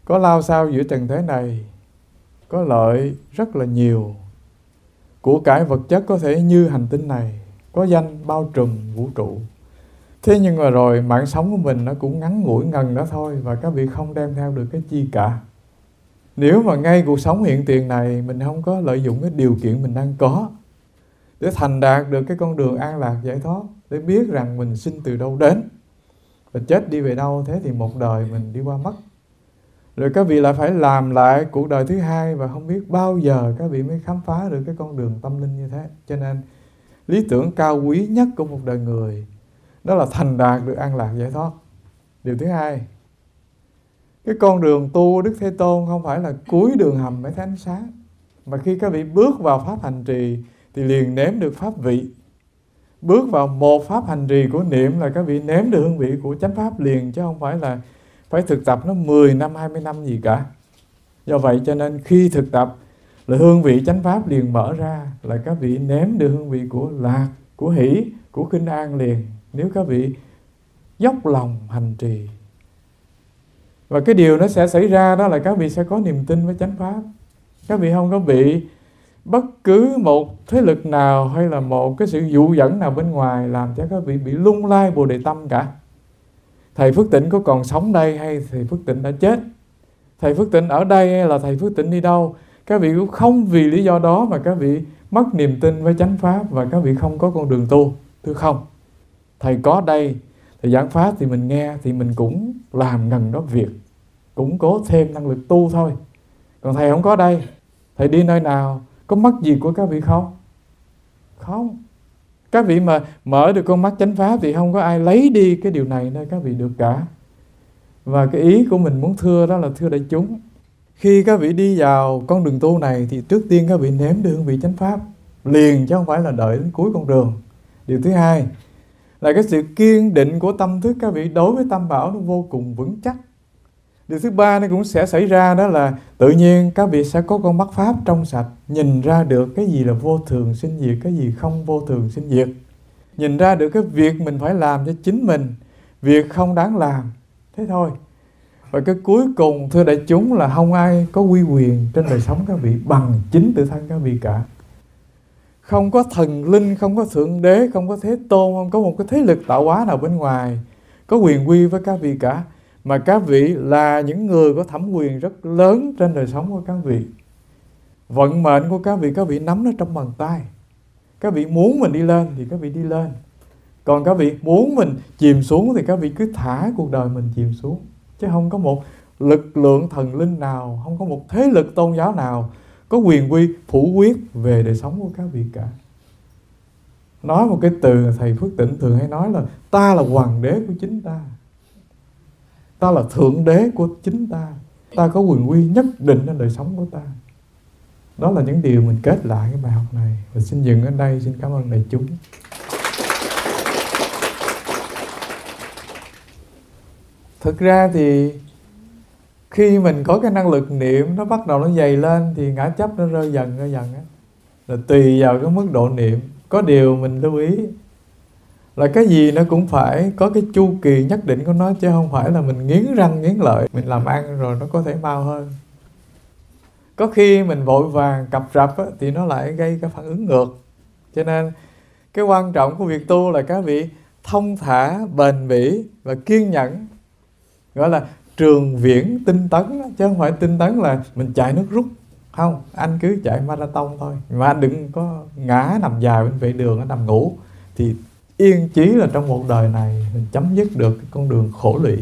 Có lao sao giữa trần thế này, có lợi rất là nhiều. Của cải vật chất có thể như hành tinh này, có danh bao trùm vũ trụ. Thế nhưng mà rồi mạng sống của mình nó cũng ngắn ngủi ngần đó thôi, và các vị không đem theo được cái chi cả. Nếu mà ngay cuộc sống hiện tiền này mình không có lợi dụng cái điều kiện mình đang có để thành đạt được cái con đường an lạc giải thoát, để biết rằng mình sinh từ đâu đến và chết đi về đâu, thế thì một đời mình đi qua mất. Rồi các vị lại phải làm lại cuộc đời thứ hai, và không biết bao giờ các vị mới khám phá được cái con đường tâm linh như thế. Cho nên lý tưởng cao quý nhất của một đời người đó là thành đạt được an lạc giải thoát. Điều thứ hai, cái con đường tu Đức Thế Tôn không phải là cuối đường hầm mới thấy ánh sáng, mà khi các vị bước vào pháp hành trì thì liền nếm được pháp vị. Bước vào một pháp hành trì của niệm là các vị nếm được hương vị của chánh pháp liền, chứ không phải là phải thực tập nó mười năm, hai mươi năm gì cả. Do vậy cho nên khi thực tập là hương vị chánh pháp liền mở ra, là các vị nếm được hương vị của lạc, của hỷ, của khinh an liền, nếu các vị dốc lòng hành trì. Và cái điều nó sẽ xảy ra đó là các vị sẽ có niềm tin với chánh pháp. Các vị không có bị bất cứ một thế lực nào hay là một cái sự dụ dẫn nào bên ngoài làm cho các vị bị lung lay Bồ Đề Tâm cả. Thầy Phước Tịnh có còn sống đây hay thầy Phước Tịnh đã chết? Thầy Phước Tịnh ở đây hay là thầy Phước Tịnh đi đâu? Các vị cũng không vì lý do đó mà các vị mất niềm tin với chánh pháp và các vị không có con đường tu. Thưa không, thầy có đây, thầy giảng pháp thì mình nghe, thì mình cũng làm ngần đó việc, củng cố thêm năng lực tu thôi. Còn thầy không có đây, thầy đi nơi nào, có mất gì của các vị không? Không. Các vị mà mở được con mắt chánh pháp thì không có ai lấy đi cái điều này nơi các vị được cả. Và cái ý của mình muốn thưa đó là thưa đại chúng, khi các vị đi vào con đường tu này thì trước tiên các vị nếm được hương vị chánh pháp liền, chứ không phải là đợi đến cuối con đường. Điều thứ hai là cái sự kiên định của tâm thức các vị đối với tam bảo nó vô cùng vững chắc. Điều thứ ba nó cũng sẽ xảy ra, đó là tự nhiên các vị sẽ có con mắt pháp trong sạch, nhìn ra được cái gì là vô thường sinh diệt, cái gì không vô thường sinh diệt. Nhìn ra được cái việc mình phải làm cho chính mình, việc không đáng làm. Thế thôi. Và cái cuối cùng thưa đại chúng là không ai có uy quyền trên đời sống các vị bằng chính tự thân các vị cả. Không có thần linh, không có thượng đế, không có thế tôn, không có một cái thế lực tạo hóa nào bên ngoài có quyền quy với các vị cả. Mà các vị là những người có thẩm quyền rất lớn trên đời sống của các vị. Vận mệnh của các vị, các vị nắm nó trong bàn tay. Các vị muốn mình đi lên thì các vị đi lên. Còn các vị muốn mình chìm xuống thì các vị cứ thả cuộc đời mình chìm xuống. Chứ không có một lực lượng thần linh nào, không có một thế lực tôn giáo nào có quyền quy phủ quyết về đời sống của các vị cả. Nói một cái từ thầy Phước Tịnh thường hay nói là ta là hoàng đế của chính ta, ta là thượng đế của chính ta, ta có quyền quy nhất định trên đời sống của ta. Đó là những điều mình kết lại cái bài học này. Và xin dừng ở đây, xin cảm ơn đại chúng. Thực ra thì khi mình có cái năng lực niệm nó bắt đầu nó dày lên thì ngã chấp nó rơi dần rơi dần á. Là tùy vào cái mức độ niệm. Có điều mình lưu ý là cái gì nó cũng phải có cái chu kỳ nhất định của nó, chứ không phải là mình nghiến răng nghiến lợi mình làm ăn rồi nó có thể mau hơn. Có khi mình vội vàng cập rập á, thì nó lại gây cái phản ứng ngược. Cho nên cái quan trọng của việc tu là các vị thông thả, bền bỉ và kiên nhẫn, gọi là trường viễn tinh tấn, chứ không phải tinh tấn là mình chạy nước rút. Không, anh cứ chạy marathon thôi, mà anh đừng có ngã nằm dài bên vệ đường, nằm ngủ. Thì yên chí là trong một đời này mình chấm dứt được cái con đường khổ lụy.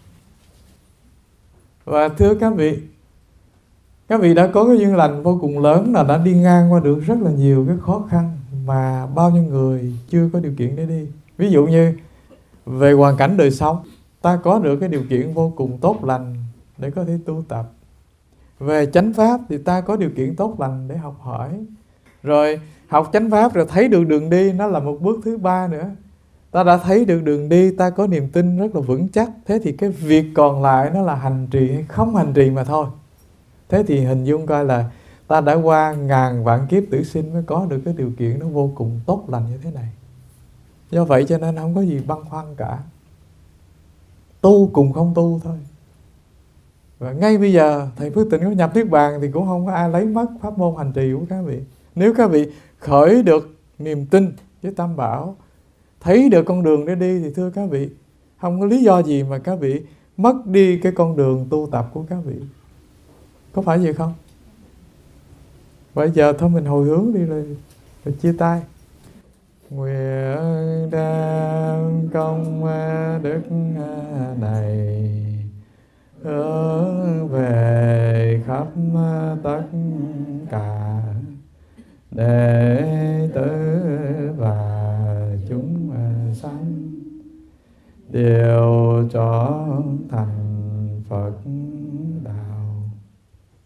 Và thưa các vị, các vị đã có cái duyên lành vô cùng lớn, là đã đi ngang qua được rất là nhiều cái khó khăn mà bao nhiêu người chưa có điều kiện để đi. Ví dụ như về hoàn cảnh đời sống, ta có được cái điều kiện vô cùng tốt lành để có thể tu tập. Về chánh pháp thì ta có điều kiện tốt lành để học hỏi. Rồi học chánh pháp rồi thấy được đường đi, nó là một bước thứ ba nữa. Ta đã thấy được đường đi, ta có niềm tin rất là vững chắc. Thế thì cái việc còn lại nó là hành trì hay không hành trì mà thôi. Thế thì hình dung coi là ta đã qua ngàn vạn kiếp tử sinh mới có được cái điều kiện nó vô cùng tốt lành như thế này. Do vậy cho nên không có gì băn khoăn cả. Tu cùng không tu thôi. Và ngay bây giờ thầy Phước Tịnh có nhập Niết Bàn thì cũng không có ai lấy mất pháp môn hành trì của các vị. Nếu các vị khởi được niềm tin với Tam Bảo, thấy được con đường để đi, thì thưa các vị, không có lý do gì mà các vị mất đi cái con đường tu tập của các vị. Có phải vậy không? Bây giờ thôi mình hồi hướng đi rồi, rồi chia tay. Nguyện đem công đức này hướng về khắp tất cả đệ tử và chúng sanh đều trở thành Phật